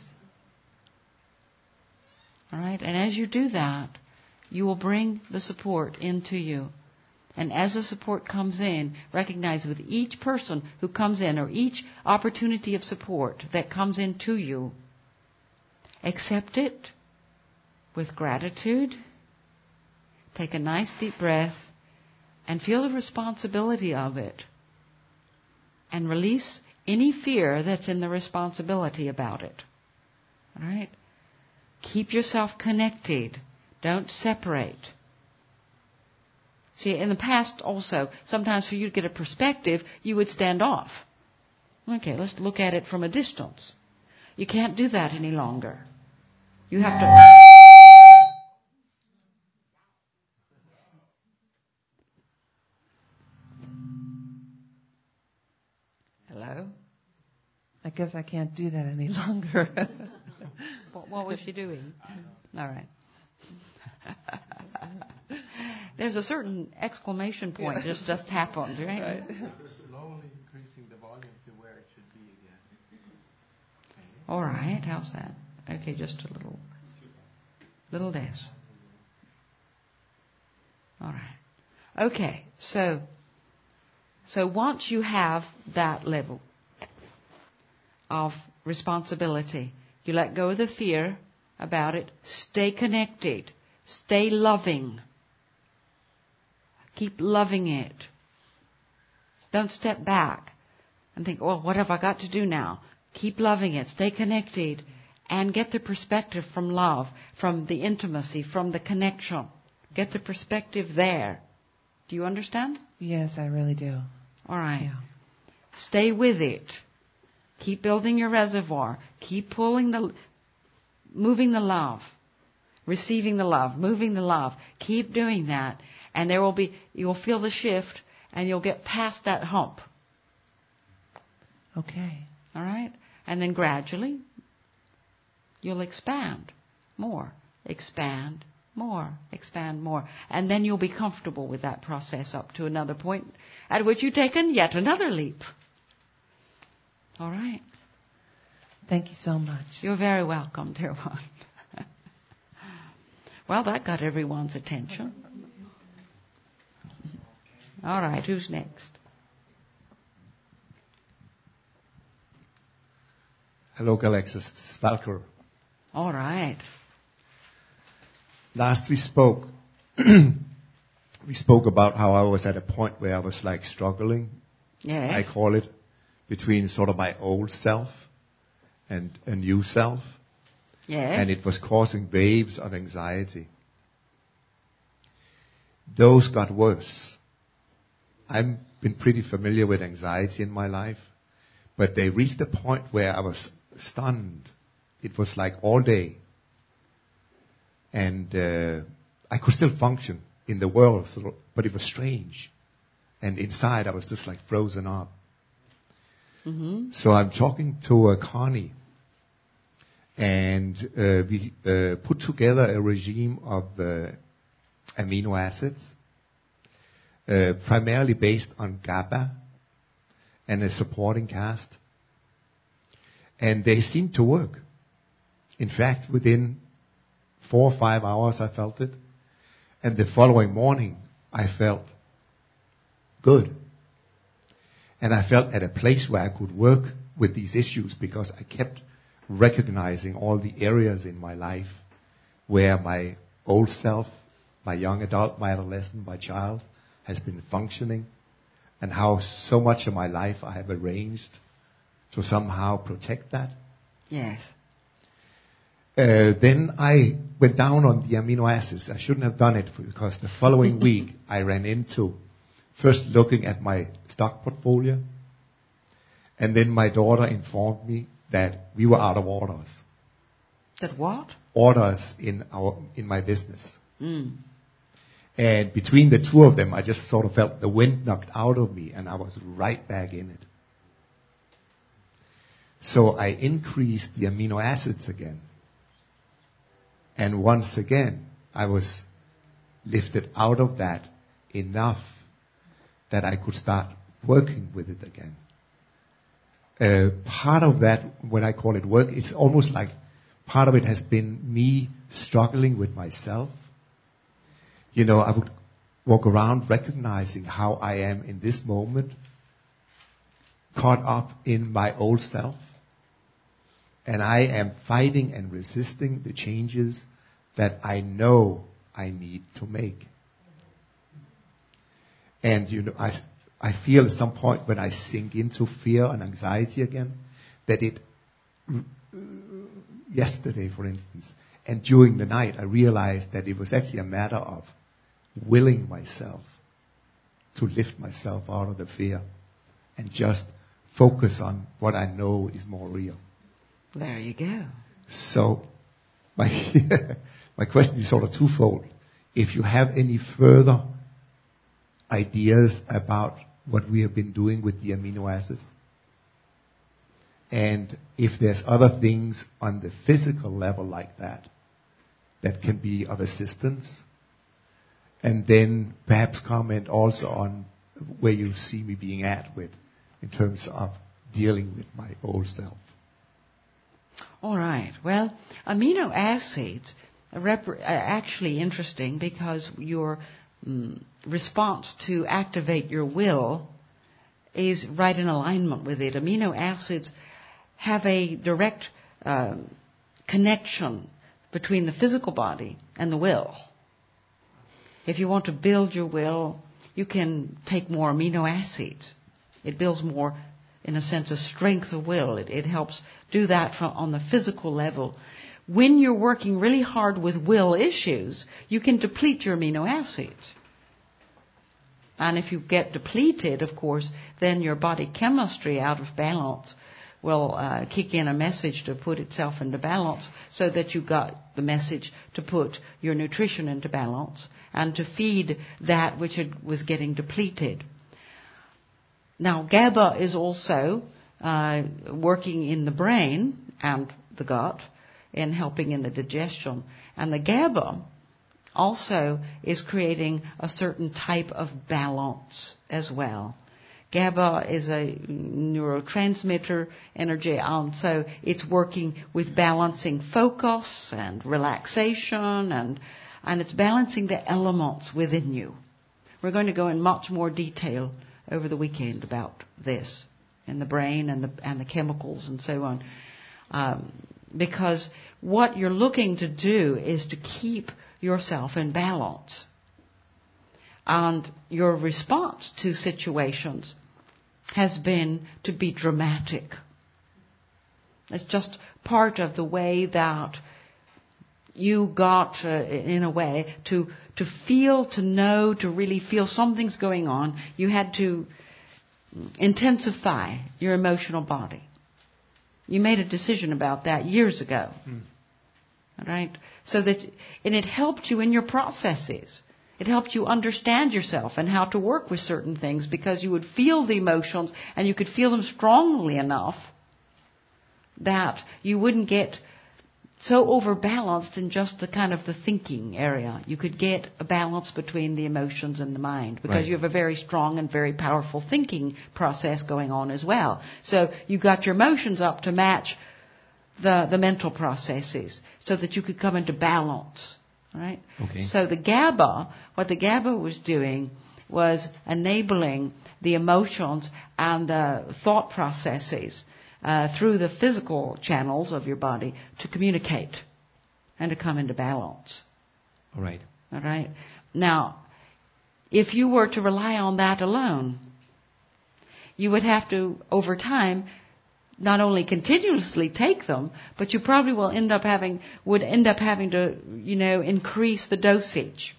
All right? And as you do that, you will bring the support into you. And as the support comes in, recognize with each person who comes in or each opportunity of support that comes into you, accept it with gratitude, take a nice deep breath, and feel the responsibility of it. And release any fear that's in the responsibility about it. All right? Keep yourself connected. Don't separate. See, in the past also, sometimes for you to get a perspective, you would stand off. Okay, let's look at it from a distance. You can't do that any longer. You have to... Hello? I guess I can't do that any longer. what, what was she doing? All right. There's a certain exclamation point yeah. just just happened, right? right. Slowly increasing the volume to where it should be again. Okay. All right, how's that? Okay, just a little, little less. All right. Okay, so so once you have that level of responsibility, you let go of the fear about it. Stay connected. Stay loving. Keep loving it. Don't step back and think, well, what have I got to do now? Keep loving it. Stay connected. And get the perspective from love, from the intimacy, from the connection. Get the perspective there. Do you understand? Yes, I really do. All right. Yeah. Stay with it. Keep building your reservoir. Keep pulling the, moving the love. Receiving the love, moving the love. Keep doing that. And there will be, you'll feel the shift and you'll get past that hump. Okay. All right? And then gradually, you'll expand more, expand more, expand more. And then you'll be comfortable with that process up to another point at which you've taken yet another leap. All right? Thank you so much. You're very welcome, dear one. Well, that got everyone's attention. All right, who's next? Hello, Alexis. This is Valker. All right. Last we spoke, we spoke about how I was at a point where I was like struggling. Yes. I call it, between sort of my old self and a new self. Yes. And it was causing waves of anxiety. Those got worse. I've been pretty familiar with anxiety in my life, But they reached a point where I was stunned. It was like all day. And uh, I could still function in the world, so, but it was strange. And inside I was just like frozen up. Mm-hmm. So I'm talking to uh, Connie. And uh, we uh, put together a regime of uh, amino acids, uh, primarily based on GABA and a supporting cast. And they seemed to work. In fact, within four or five hours I felt it. And the following morning I felt good. And I felt at a place where I could work with these issues because I kept recognizing all the areas in my life where my old self, my young adult, my adolescent, my child has been functioning, and how so much of my life I have arranged to somehow protect that. Yes. Uh, then I went down on the amino acids. I shouldn't have done it because the following week I ran into first looking at my stock portfolio, and then my daughter informed me that we were out of orders. That what? Orders in our in my business. Mm. And between the two of them, I just sort of felt the wind knocked out of me, and I was right back in it. So I increased the amino acids again. And once again, I was lifted out of that enough that I could start working with it again. Uh, part of that, when I call it work, it's almost like part of it has been me struggling with myself. You know, I would walk around recognizing how I am in this moment, caught up in my old self. And I am fighting and resisting the changes that I know I need to make. And, you know, I, I feel at some point when I sink into fear and anxiety again, that it, yesterday, for instance, and during the night, I realized that it was actually a matter of willing myself to lift myself out of the fear and just focus on what I know is more real. There you go. So, my my question is sort of twofold. If you have any further ideas about what we have been doing with the amino acids, and if there's other things on the physical level like that that can be of assistance, and then perhaps comment also on where you see me being at with in terms of dealing with my old self. All right. Well, amino acids are, rep- are actually interesting because your mm, response to activate your will is right in alignment with it. Amino acids have a direct uh, connection between the physical body and the will. If you want to build your will, you can take more amino acids. It builds more, in a sense, a strength of will. It, it helps do that from, on the physical level. When you're working really hard with will issues, you can deplete your amino acids. And if you get depleted, of course, then your body chemistry out of balance will uh, kick in a message to put itself into balance so that you got the message to put your nutrition into balance and to feed that which it was getting depleted. Now, GABA is also uh, working in the brain and the gut in helping in the digestion. And the GABA also is creating a certain type of balance as well. GABA is a neurotransmitter energy, and so it's working with balancing focus and relaxation, and and it's balancing the elements within you. We're going to go in much more detail over the weekend about this and the brain and the and the chemicals and so on, um, because what you're looking to do is to keep yourself in balance, and your response to situations has been to be dramatic. It's just part of the way that you got, uh, in a way, to to feel, to know, to really feel something's going on. You had to intensify your emotional body. You made a decision about that years ago. Mm. All right? So that, and it helped you in your processes. It helped you understand yourself and how to work with certain things because you would feel the emotions and you could feel them strongly enough that you wouldn't get so overbalanced in just the kind of the thinking area. You could get a balance between the emotions and the mind because right. you have a very strong and very powerful thinking process going on as well. So you got your emotions up to match the, the mental processes so that you could come into balance. Right? Okay. So the GABA, what the GABA was doing was enabling the emotions and the thought processes uh, through the physical channels of your body to communicate and to come into balance. All right. All right. Now, if you were to rely on that alone, you would have to, over time, not only continuously take them, but you probably will end up having, would end up having to, you know, increase the dosage.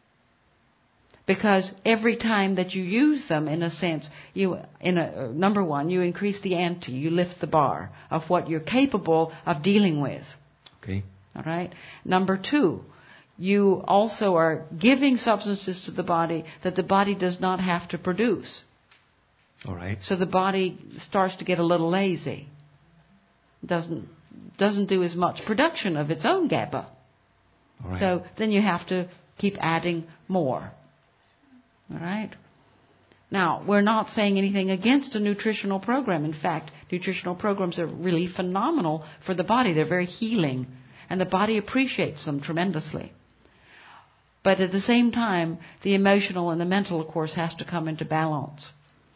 Because every time that you use them, in a sense, you, in a, number one, you increase the ante, you lift the bar of what you're capable of dealing with. Okay. All right? Number two, you also are giving substances to the body that the body does not have to produce. All right. So the body starts to get a little lazy. Doesn't doesn't do as much production of its own GABA. All right. So then you have to keep adding more. All right? Now, we're not saying anything against a nutritional program. In fact, nutritional programs are really phenomenal for the body. They're very healing. And the body appreciates them tremendously. But at the same time, the emotional and the mental, of course, has to come into balance.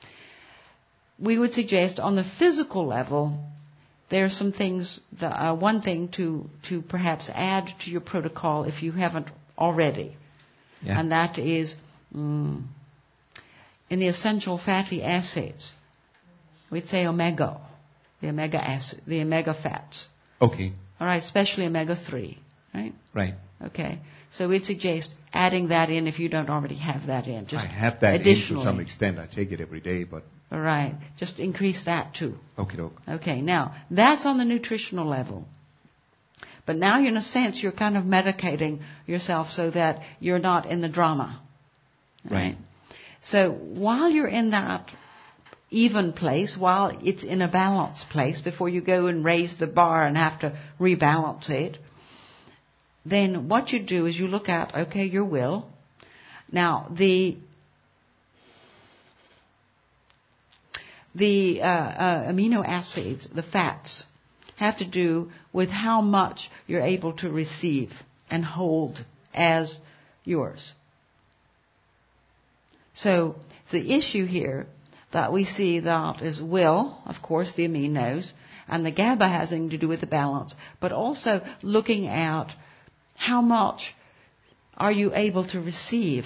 We would suggest on the physical level, there are some things, the, uh, one thing to, to perhaps add to your protocol if you haven't already. Yeah. And that is mm, in the essential fatty acids, we'd say omega, the omega acid, the omega fats. Okay. All right, especially omega three, right? Right. Okay. So we'd suggest adding that in if you don't already have that in. Just I have that in to some extent. I take it every day, but... All right. Just increase that too. Okay, doke. Okay. Now, that's on the nutritional level. But now, in a sense, you're kind of medicating yourself so that you're not in the drama. Right. right. So while you're in that even place, while it's in a balanced place, before you go and raise the bar and have to rebalance it, then what you do is you look at, okay, your will. Now, the the uh, uh, amino acids, the fats, have to do with how much you're able to receive and hold as yours. So the issue here that we see that is will, of course, the aminos, and the GABA has something to do with the balance, but also looking at how much are you able to receive?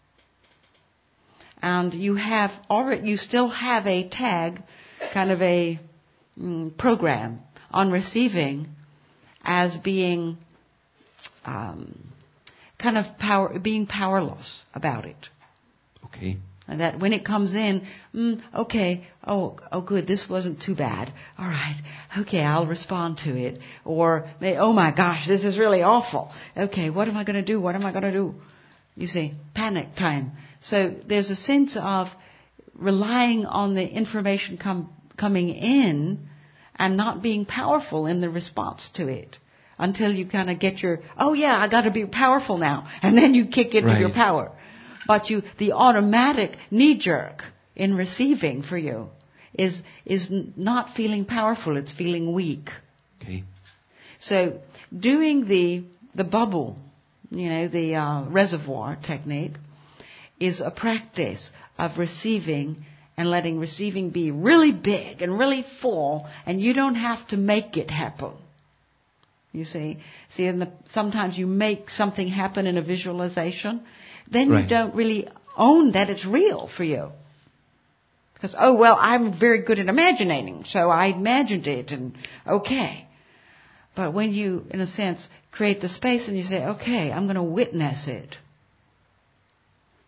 And you have already, you still have a tag, kind of a mm, program on receiving as being um, kind of power, being powerless about it. Okay. And that when it comes in, mm, okay, oh, oh, good, this wasn't too bad. All right, okay, I'll respond to it. Or, oh my gosh, this is really awful. Okay, what am I going to do? What am I going to do? You see, panic time. So there's a sense of relying on the information com- coming in and not being powerful in the response to it until you kind of get your, oh yeah, I got to be powerful now, and then you kick into right. your power. But you, the automatic knee-jerk in receiving for you is is not feeling powerful. It's feeling weak. Okay. So doing the the bubble, you know, the uh, reservoir technique, is a practice of receiving and letting receiving be really big and really full, and you don't have to make it happen. You see, see, in the, sometimes you make something happen in a visualization. Then right. you don't really own that it's real for you. Because, oh, well, I'm very good at imagining, so I imagined it, and okay. But when you, in a sense, create the space and you say, okay, I'm going to witness it.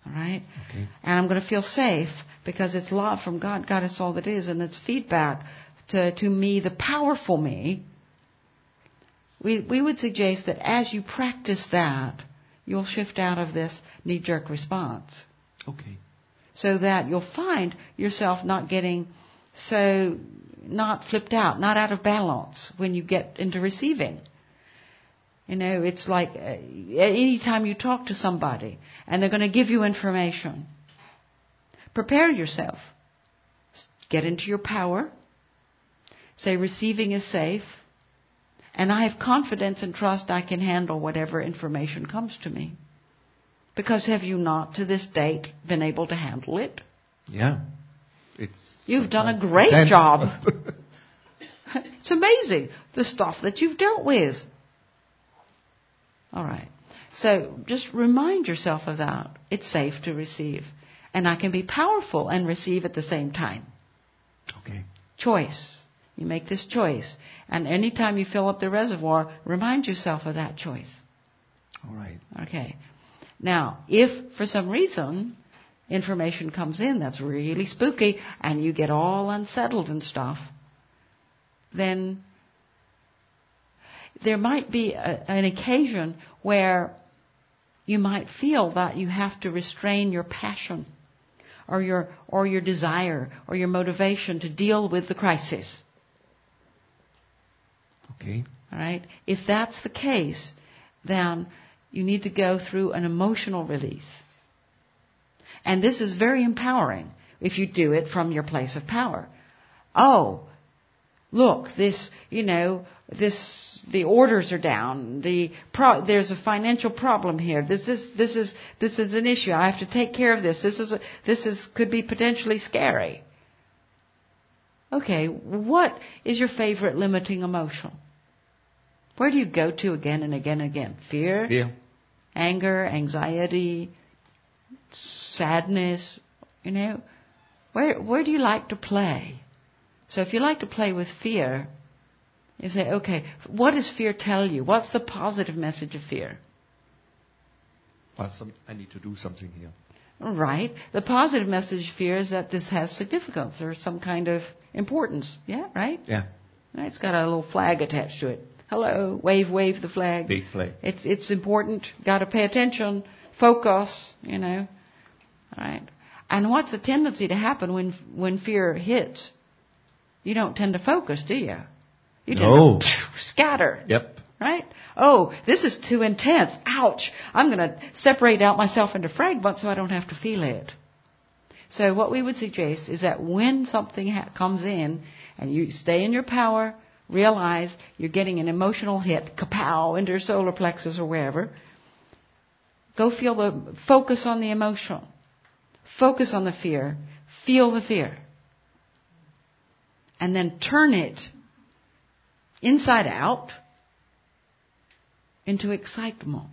All right? Okay. And I'm going to feel safe because it's love from God. God is all that is, and it's feedback to, to me, the powerful me. We, we would suggest that as you practice that, you'll shift out of this knee-jerk response. Okay. So that you'll find yourself not getting so, not flipped out, not out of balance when you get into receiving. You know, it's like uh, any time you talk to somebody and they're going to give you information, prepare yourself. Get into your power. Say receiving is safe. And I have confidence and trust I can handle whatever information comes to me. Because have you not, to this date, been able to handle it? Yeah. It's You've done a great intense. job. It's amazing, the stuff that you've dealt with. All right. So just remind yourself of that. It's safe to receive. And I can be powerful and receive at the same time. Okay. Choice. You make this choice. And anytime you fill up the reservoir, remind yourself of that choice. All right. Okay. Now, if for some reason information comes in that's really spooky and you get all unsettled and stuff, then there might be a, an occasion where you might feel that you have to restrain your passion or your or your desire or your motivation to deal with the crisis. Okay. All right? If that's the case, then you need to go through an emotional release. And this is very empowering if you do it from your place of power. Oh, look, this, you know, this, the orders are down. The pro, there's a financial problem here. This, this, this is, this is an issue. I have to take care of this. This is, a, this is, could be potentially scary. Okay, what is your favorite limiting emotion? Where do you go to again and again and again? Fear? Fear. Anger, anxiety, sadness, you know? Where where do you like to play? So if you like to play with fear, you say, okay, what does fear tell you? What's the positive message of fear? Well, some, I need to do something here. Right. The positive message of fear is that this has significance or some kind of importance. Yeah, right? Yeah. Right, it's got a little flag attached to it. Hello, wave, wave the flag. Big flag. It's it's important. Got to pay attention. Focus. You know. All right. And what's the tendency to happen when when fear hits? You don't tend to focus, do you? You tend No. to scatter. Yep. Right? Oh, this is too intense. Ouch. I'm going to separate out myself into fragments so I don't have to feel it. So what we would suggest is that when something ha- comes in and you stay in your power, realize you're getting an emotional hit, kapow, into your solar plexus or wherever, go feel the, focus on the emotion. Focus on the fear. Feel the fear. And then turn it inside out into excitement.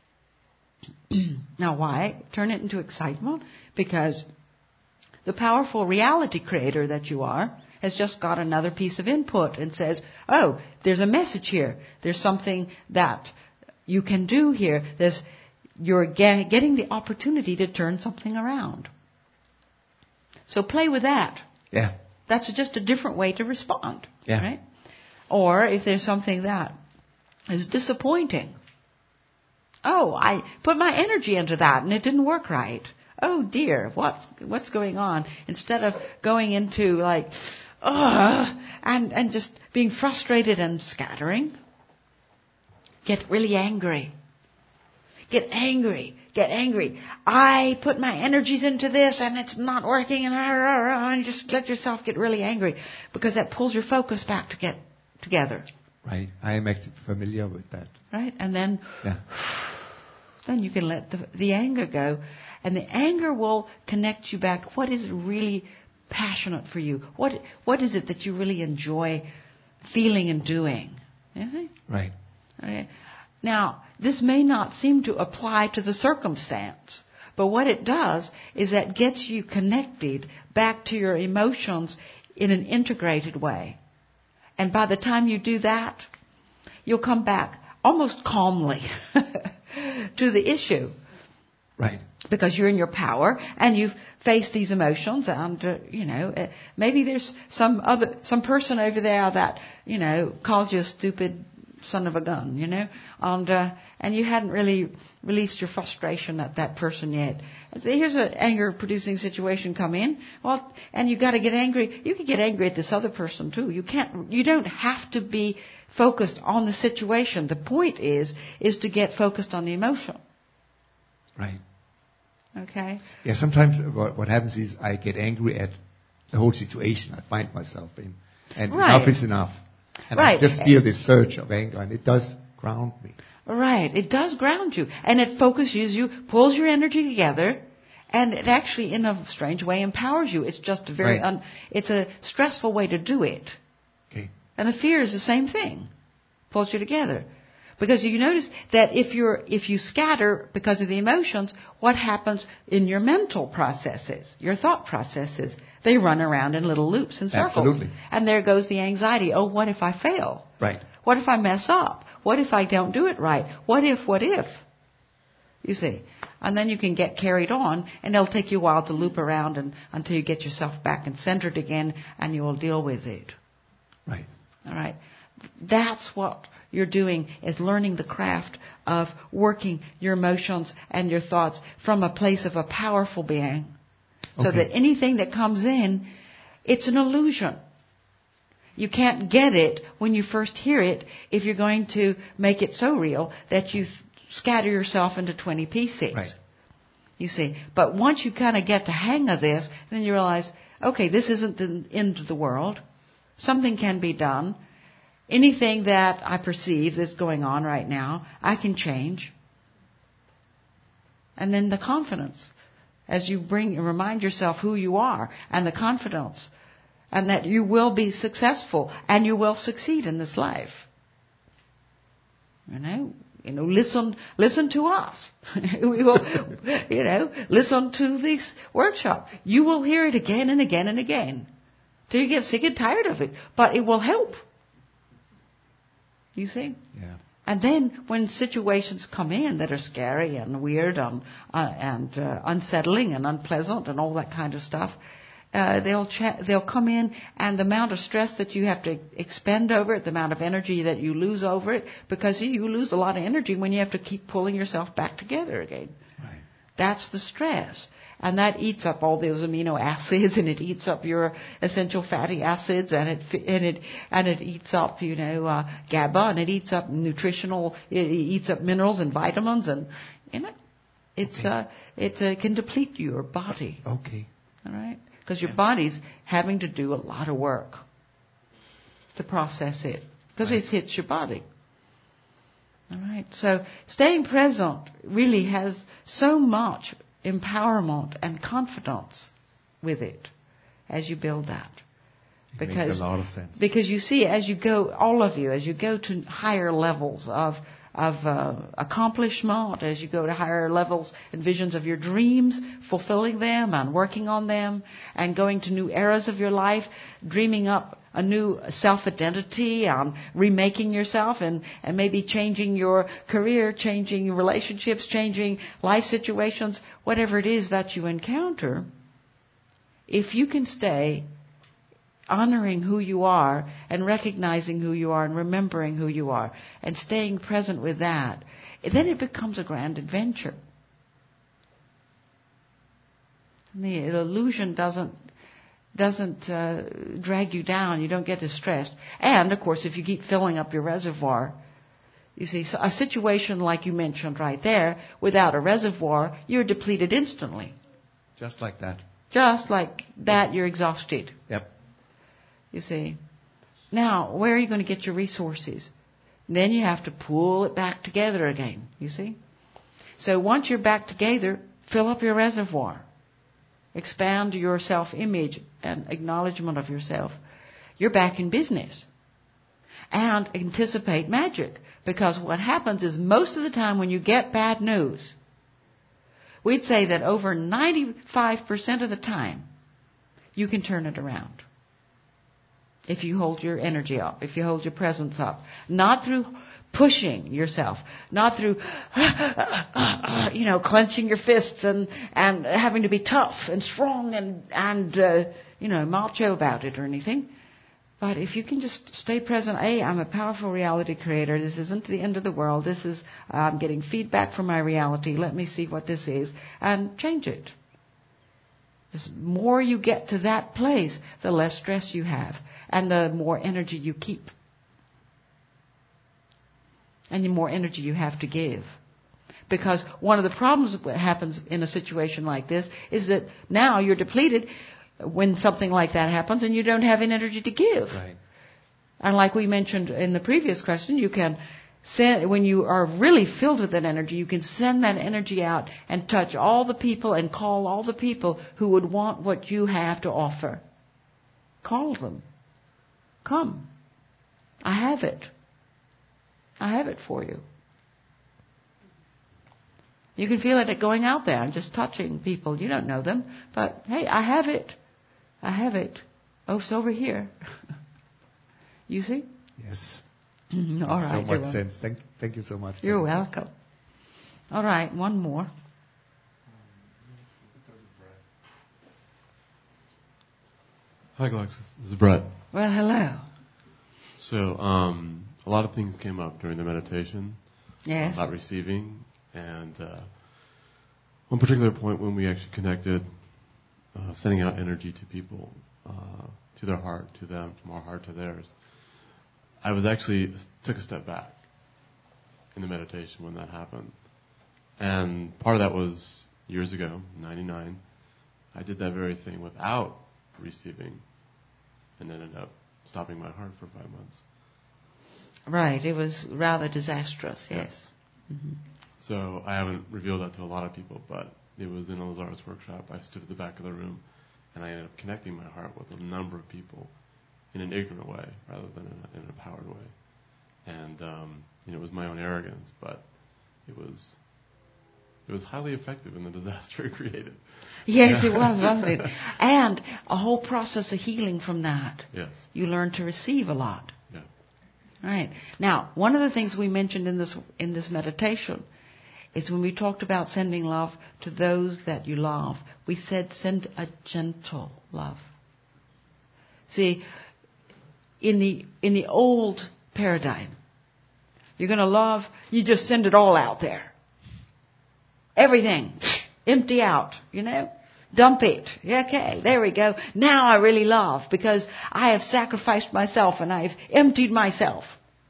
Now why? Turn it into excitement? Because the powerful reality creator that you are has just got another piece of input and says, oh, there's a message here. There's something that you can do here. There's, you're ge- getting the opportunity to turn something around. So play with that. Yeah. That's just a different way to respond. Yeah. Right? Or if there's something that is disappointing. Oh, I put my energy into that and it didn't work right. Oh dear, what's what's going on? Instead of going into like, ugh, and, and just being frustrated and scattering, get really angry. Get angry. Get angry. I put my energies into this and it's not working and, and just let yourself get really angry because that pulls your focus back to get together. Right. I am actually familiar with that. Right? And then, Yeah. then you can let the, the anger go. And the anger will connect you back. What is really passionate for you? What What is it that you really enjoy feeling and doing? Okay? Right. Okay. Now, this may not seem to apply to the circumstance, but what it does is that gets you connected back to your emotions in an integrated way. And by the time you do that, you'll come back almost calmly to the issue. Right. Because you're in your power and you've faced these emotions, and uh, you know uh, maybe there's some other some person over there that you know called you a stupid son of a gun, you know, and uh, and you hadn't really released your frustration at that person yet. And so here's an anger-producing situation come in. Well, and you got to get angry. You can get angry at this other person too. You can't. You don't have to be focused on the situation. The point is is to get focused on the emotion. Right. Okay. Yeah, sometimes what, what happens is I get angry at the whole situation I find myself in. And Right. enough is enough. And Right. I just feel this surge of anger, and it does ground me. Right. It does ground you. And it focuses you, pulls your energy together, and it actually, in a strange way, empowers you. It's just a very, Right. un, it's a stressful way to do it. Okay. And the fear is the same thing. Pulls you together. Because you notice that if you're, if you scatter because of the emotions, what happens in your mental processes, your thought processes? They run around in little loops and circles. Absolutely. And there goes the anxiety. Oh, what if I fail? Right. What if I mess up? What if I don't do it right? What if, what if? You see. And then you can get carried on, and it'll take you a while to loop around and, until you get yourself back and centered again, and you will deal with it. Right. All right. That's what you're doing, is learning the craft of working your emotions and your thoughts from a place of a powerful being. So Okay. that anything that comes in, it's an illusion. You can't get it when you first hear it if you're going to make it so real that you th- scatter yourself into twenty pieces. Right. You see. But once you kind of get the hang of this, then you realize, okay, this isn't the end of the world. Something can be done. Anything that I perceive that's going on right now, I can change. And then the confidence, as you bring and remind yourself who you are, and the confidence, and that you will be successful and you will succeed in this life. You know, you know, listen, listen to us. We will, you know, listen to this workshop. You will hear it again and again and again till you get sick and tired of it. But it will help. You see? Yeah. And then when situations come in that are scary and weird and, uh, and uh, unsettling and unpleasant and all that kind of stuff, uh, they'll cha- they'll come in, and the amount of stress that you have to expend over it, the amount of energy that you lose over it, because you lose a lot of energy when you have to keep pulling yourself back together again. Right. That's the stress. And that eats up all those amino acids, and it eats up your essential fatty acids, and it and it and it eats up, you know, uh, GABA, and it eats up nutritional, it eats up minerals and vitamins, and you know, it's Okay. uh, it uh, can deplete your body. Okay. All right, because your body's having to do a lot of work to process it, because Right. it hits your body. All right, so staying present really has so much empowerment and confidence with it as you build that. It Because, makes a lot of sense. because you see, as you go, all of you, as you go to higher levels of of uh, accomplishment, as you go to higher levels and visions of your dreams, fulfilling them and working on them, and going to new eras of your life, dreaming up a new self-identity, and remaking yourself, and, and maybe changing your career, changing your relationships, changing life situations, whatever it is that you encounter, if you can stay honoring who you are and recognizing who you are and remembering who you are and staying present with that, then it becomes a grand adventure. And the illusion doesn't doesn't uh, drag you down. You don't get distressed. And, of course, if you keep filling up your reservoir, you see, so a situation like you mentioned right there, without a reservoir, you're depleted instantly. Just like that. Just like that, you're exhausted. Yep. You see. Now, where are you going to get your resources? Then you have to pull it back together again, you see. So once you're back together, fill up your reservoir. Expand your self-image and acknowledgement of yourself. You're back in business. And anticipate magic. Because what happens is most of the time when you get bad news, we'd say that over ninety-five percent of the time, you can turn it around. If you hold your energy up, if you hold your presence up. Not through pushing yourself, not through, you know, clenching your fists and, and having to be tough and strong and, and uh, you know, macho about it or anything. But if you can just stay present, hey, I'm a powerful reality creator. This isn't the end of the world. This is, I'm getting feedback from my reality. Let me see what this is and change it. The more you get to that place, the less stress you have and the more energy you keep. And the more energy you have to give. Because one of the problems that happens in a situation like this is that now you're depleted when something like that happens and you don't have any energy to give. Right. And like we mentioned in the previous question, you can send, when you are really filled with that energy, you can send that energy out and touch all the people and call all the people who would want what you have to offer. Call them. Come. I have it. I have it for you. You can feel it going out there and just touching people. You don't know them. But, hey, I have it. I have it. Oh, it's over here. You see? Yes. All Makes right. so much Dylan. sense. Thank, thank you so much. You're welcome. All right, one more. Hi, Galexis. This is Brett. Well, hello. So, um, a lot of things came up during the meditation Yes. about receiving, and uh, one particular point when we actually connected, uh, sending out energy to people, uh, to their heart, to them, from our heart to theirs. I was actually took a step back in the meditation when that happened, and part of that was years ago, ninety-nine. I did that very thing without receiving, and ended up stopping my heart for five months. Right. It was rather disastrous, yes. Mm-hmm. So I haven't revealed that to a lot of people, but it was in a Lazarus workshop. I stood at the back of the room, and I ended up connecting my heart with a number of people in an ignorant way rather than in, a, in an empowered way. And um, you know, it was my own arrogance, but it was it was highly effective in the disaster it created. Yes, it was, wasn't it? And a whole process of healing from that. Yes. You learn to receive a lot. Yeah. Right. Now, one of the things we mentioned in this in this meditation is when we talked about sending love to those that you love, we said send a gentle love. See, in the in the old paradigm, you're going to love, you just send it all out there. Everything. Empty out, you know. Dump it. Okay, there we go. Now I really love because I have sacrificed myself and I've emptied myself.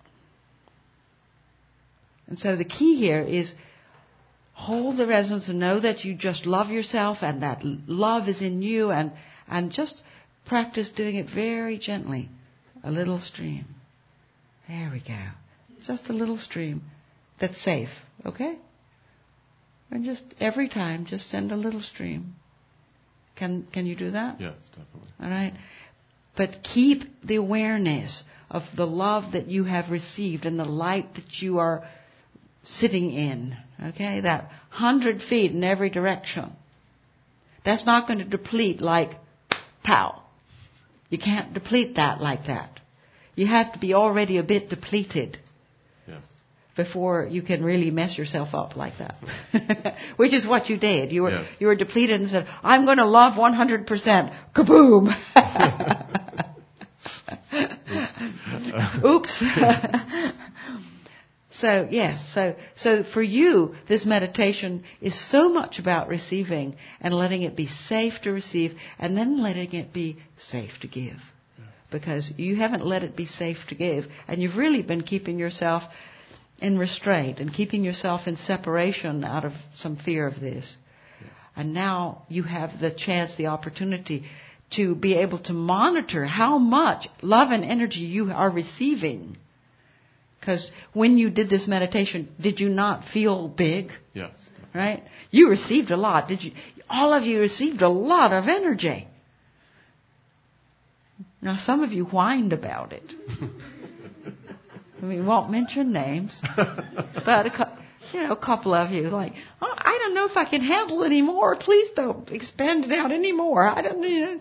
And so the key here is hold the resonance and know that you just love yourself and that love is in you, and, and just practice doing it very gently. A little stream. There we go. Just a little stream that's safe, okay? And just every time, just send a little stream. Can can you do that? Yes, definitely. All right. But keep the awareness of the love that you have received and the light that you are sitting in. Okay? That hundred feet in every direction. That's not going to deplete like pow. You can't deplete that like that. You have to be already a bit depleted. Yes. Before you can really mess yourself up like that. Which is what you did. You were Yes. you were depleted and said, I'm going to love one hundred percent. Kaboom! Oops. So, yes. So, so for you, this meditation is so much about receiving and letting it be safe to receive and then letting it be safe to give. Because you haven't let it be safe to give. And you've really been keeping yourself in restraint and keeping yourself in separation out of some fear of this. Yes. And now you have the chance, the opportunity to be able to monitor how much love and energy you are receiving. Because when you did this meditation, did you not feel big? Yes. Right? You received a lot. Did you? All of you received a lot of energy. Now some of you whined about it. We won't mention names, but a, you know, a couple of you like, oh, I don't know if I can handle it anymore. Please don't expand it out anymore. I don't know.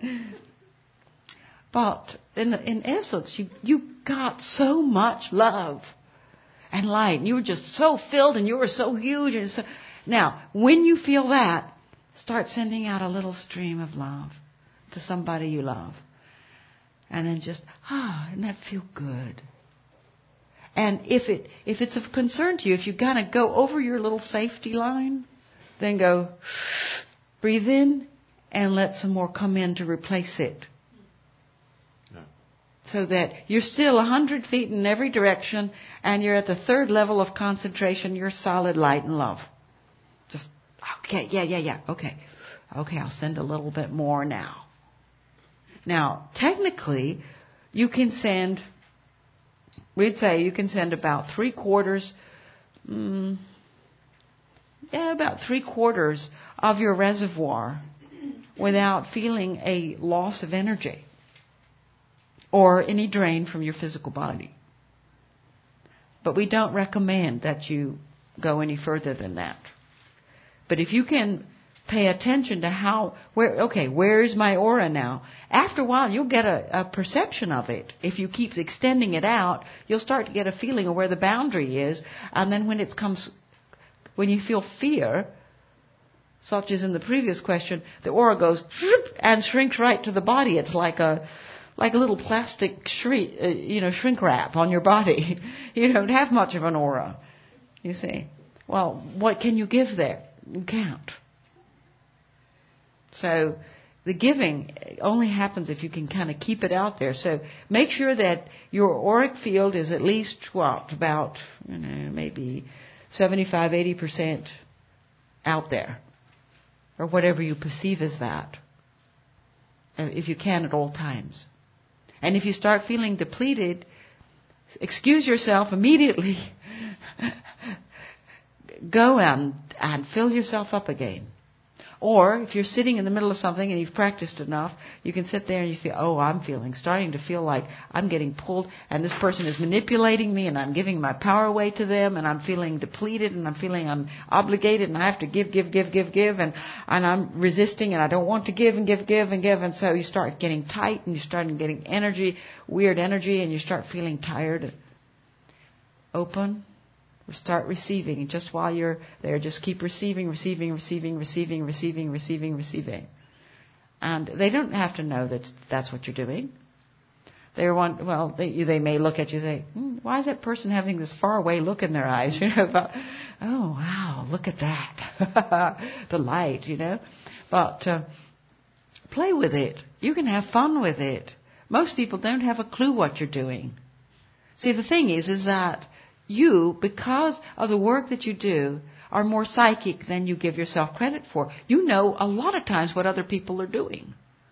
But in the, in essence, you you got so much love and light, and you were just so filled, and you were so huge, and so, Now, when you feel that, start sending out a little stream of love to somebody you love. And then just, ah, and that feel good. And if it if it's of concern to you, if you kind of go over your little safety line, then go, breathe in, and let some more come in to replace it. Yeah. So that you're still one hundred feet in every direction, and you're at the third level of concentration, you're solid light and love. Just, okay, yeah, yeah, yeah, okay. Okay, I'll send a little bit more now. Now, technically, you can send, we'd say you can send about three quarters, mm, yeah, about three quarters of your reservoir without feeling a loss of energy or any drain from your physical body. But we don't recommend that you go any further than that. But if you can pay attention to how, where, okay, where is my aura now? After a while, you'll get a, a perception of it. If you keep extending it out, you'll start to get a feeling of where the boundary is. And then when it comes, when you feel fear, such as in the previous question, the aura goes and shrinks right to the body. It's like a, like a little plastic shrink, uh, you know, shrink wrap on your body. You don't have much of an aura, you see. Well, what can you give there? You can't. So the giving only happens if you can kind of keep it out there. So make sure that your auric field is at least, what, about, you know, maybe seventy-five, eighty percent out there. Or whatever you perceive as that. If you can at all times. And if you start feeling depleted, excuse yourself immediately. Go and, and fill yourself up again. Or if you're sitting in the middle of something and you've practiced enough, you can sit there and you feel, oh, I'm feeling, starting to feel like I'm getting pulled and this person is manipulating me and I'm giving my power away to them and I'm feeling depleted and I'm feeling I'm obligated and I have to give, give, give, give, give and, and I'm resisting and I don't want to give and give, give and give. And so you start getting tight and you start getting energy, weird energy, and you start feeling tired. Open. Start receiving. And just while you're there, just keep receiving, receiving, receiving, receiving, receiving, receiving, receiving. And they don't have to know that that's what you're doing. They want, well, they, they may look at you and say, hmm, why is that person having this far away look in their eyes? You know, about, oh, wow, look at that. The light, you know. But uh, play with it. You can have fun with it. Most people don't have a clue what you're doing. See, the thing is, is that you, because of the work that you do, are more psychic than you give yourself credit for. You know a lot of times what other people are doing.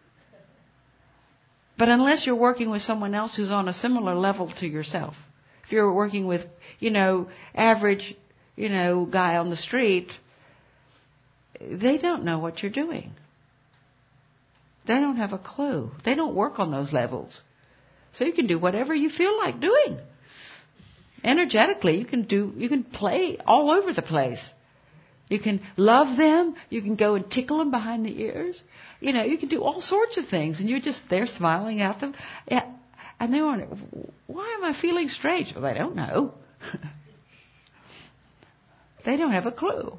But unless you're working with someone else who's on a similar level to yourself, if you're working with, you know, average, you know, guy on the street, they don't know what you're doing. They don't have a clue. They don't work on those levels. So you can do whatever you feel like doing. Energetically, you can do, you can play all over the place. You can love them. You can go and tickle them behind the ears. You know, you can do all sorts of things, and you're just there smiling at them. Yeah, and they wonder, why am I feeling strange? Well, they don't know. They don't have a clue.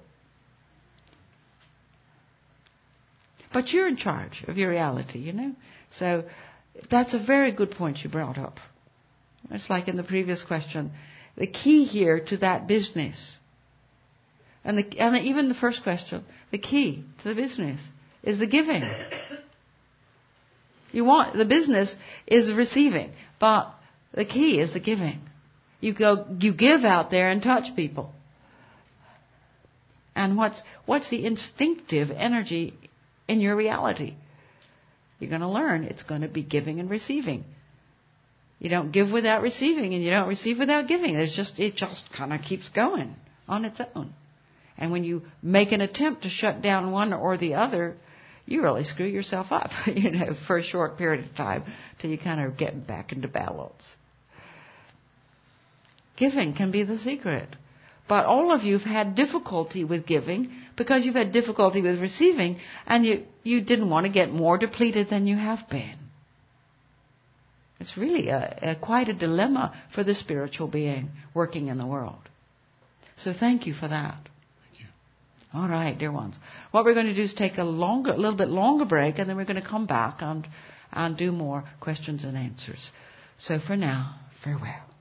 But you're in charge of your reality, you know. So that's a very good point you brought up. It's like in the previous question. The key here to that business, and, the, and even the first question, the key to the business is the giving. You want, the business is receiving, but the key is the giving. You go, you give out there and touch people. And what's, what's the instinctive energy in your reality? You're going to learn it's going to be giving and receiving. You don't give without receiving, and you don't receive without giving. There's just, it just kind of keeps going on its own. And when you make an attempt to shut down one or the other, you really screw yourself up, you know, for a short period of time till you kind of get back into balance. Giving can be the secret. But all of you have had difficulty with giving because you've had difficulty with receiving, and you, you didn't want to get more depleted than you have been. It's really a, a, quite a dilemma for the spiritual being working in the world. So thank you for that. Thank you. All right, dear ones. What we're going to do is take a longer, a little bit longer break, and then we're going to come back and, and do more questions and answers. So for now, farewell.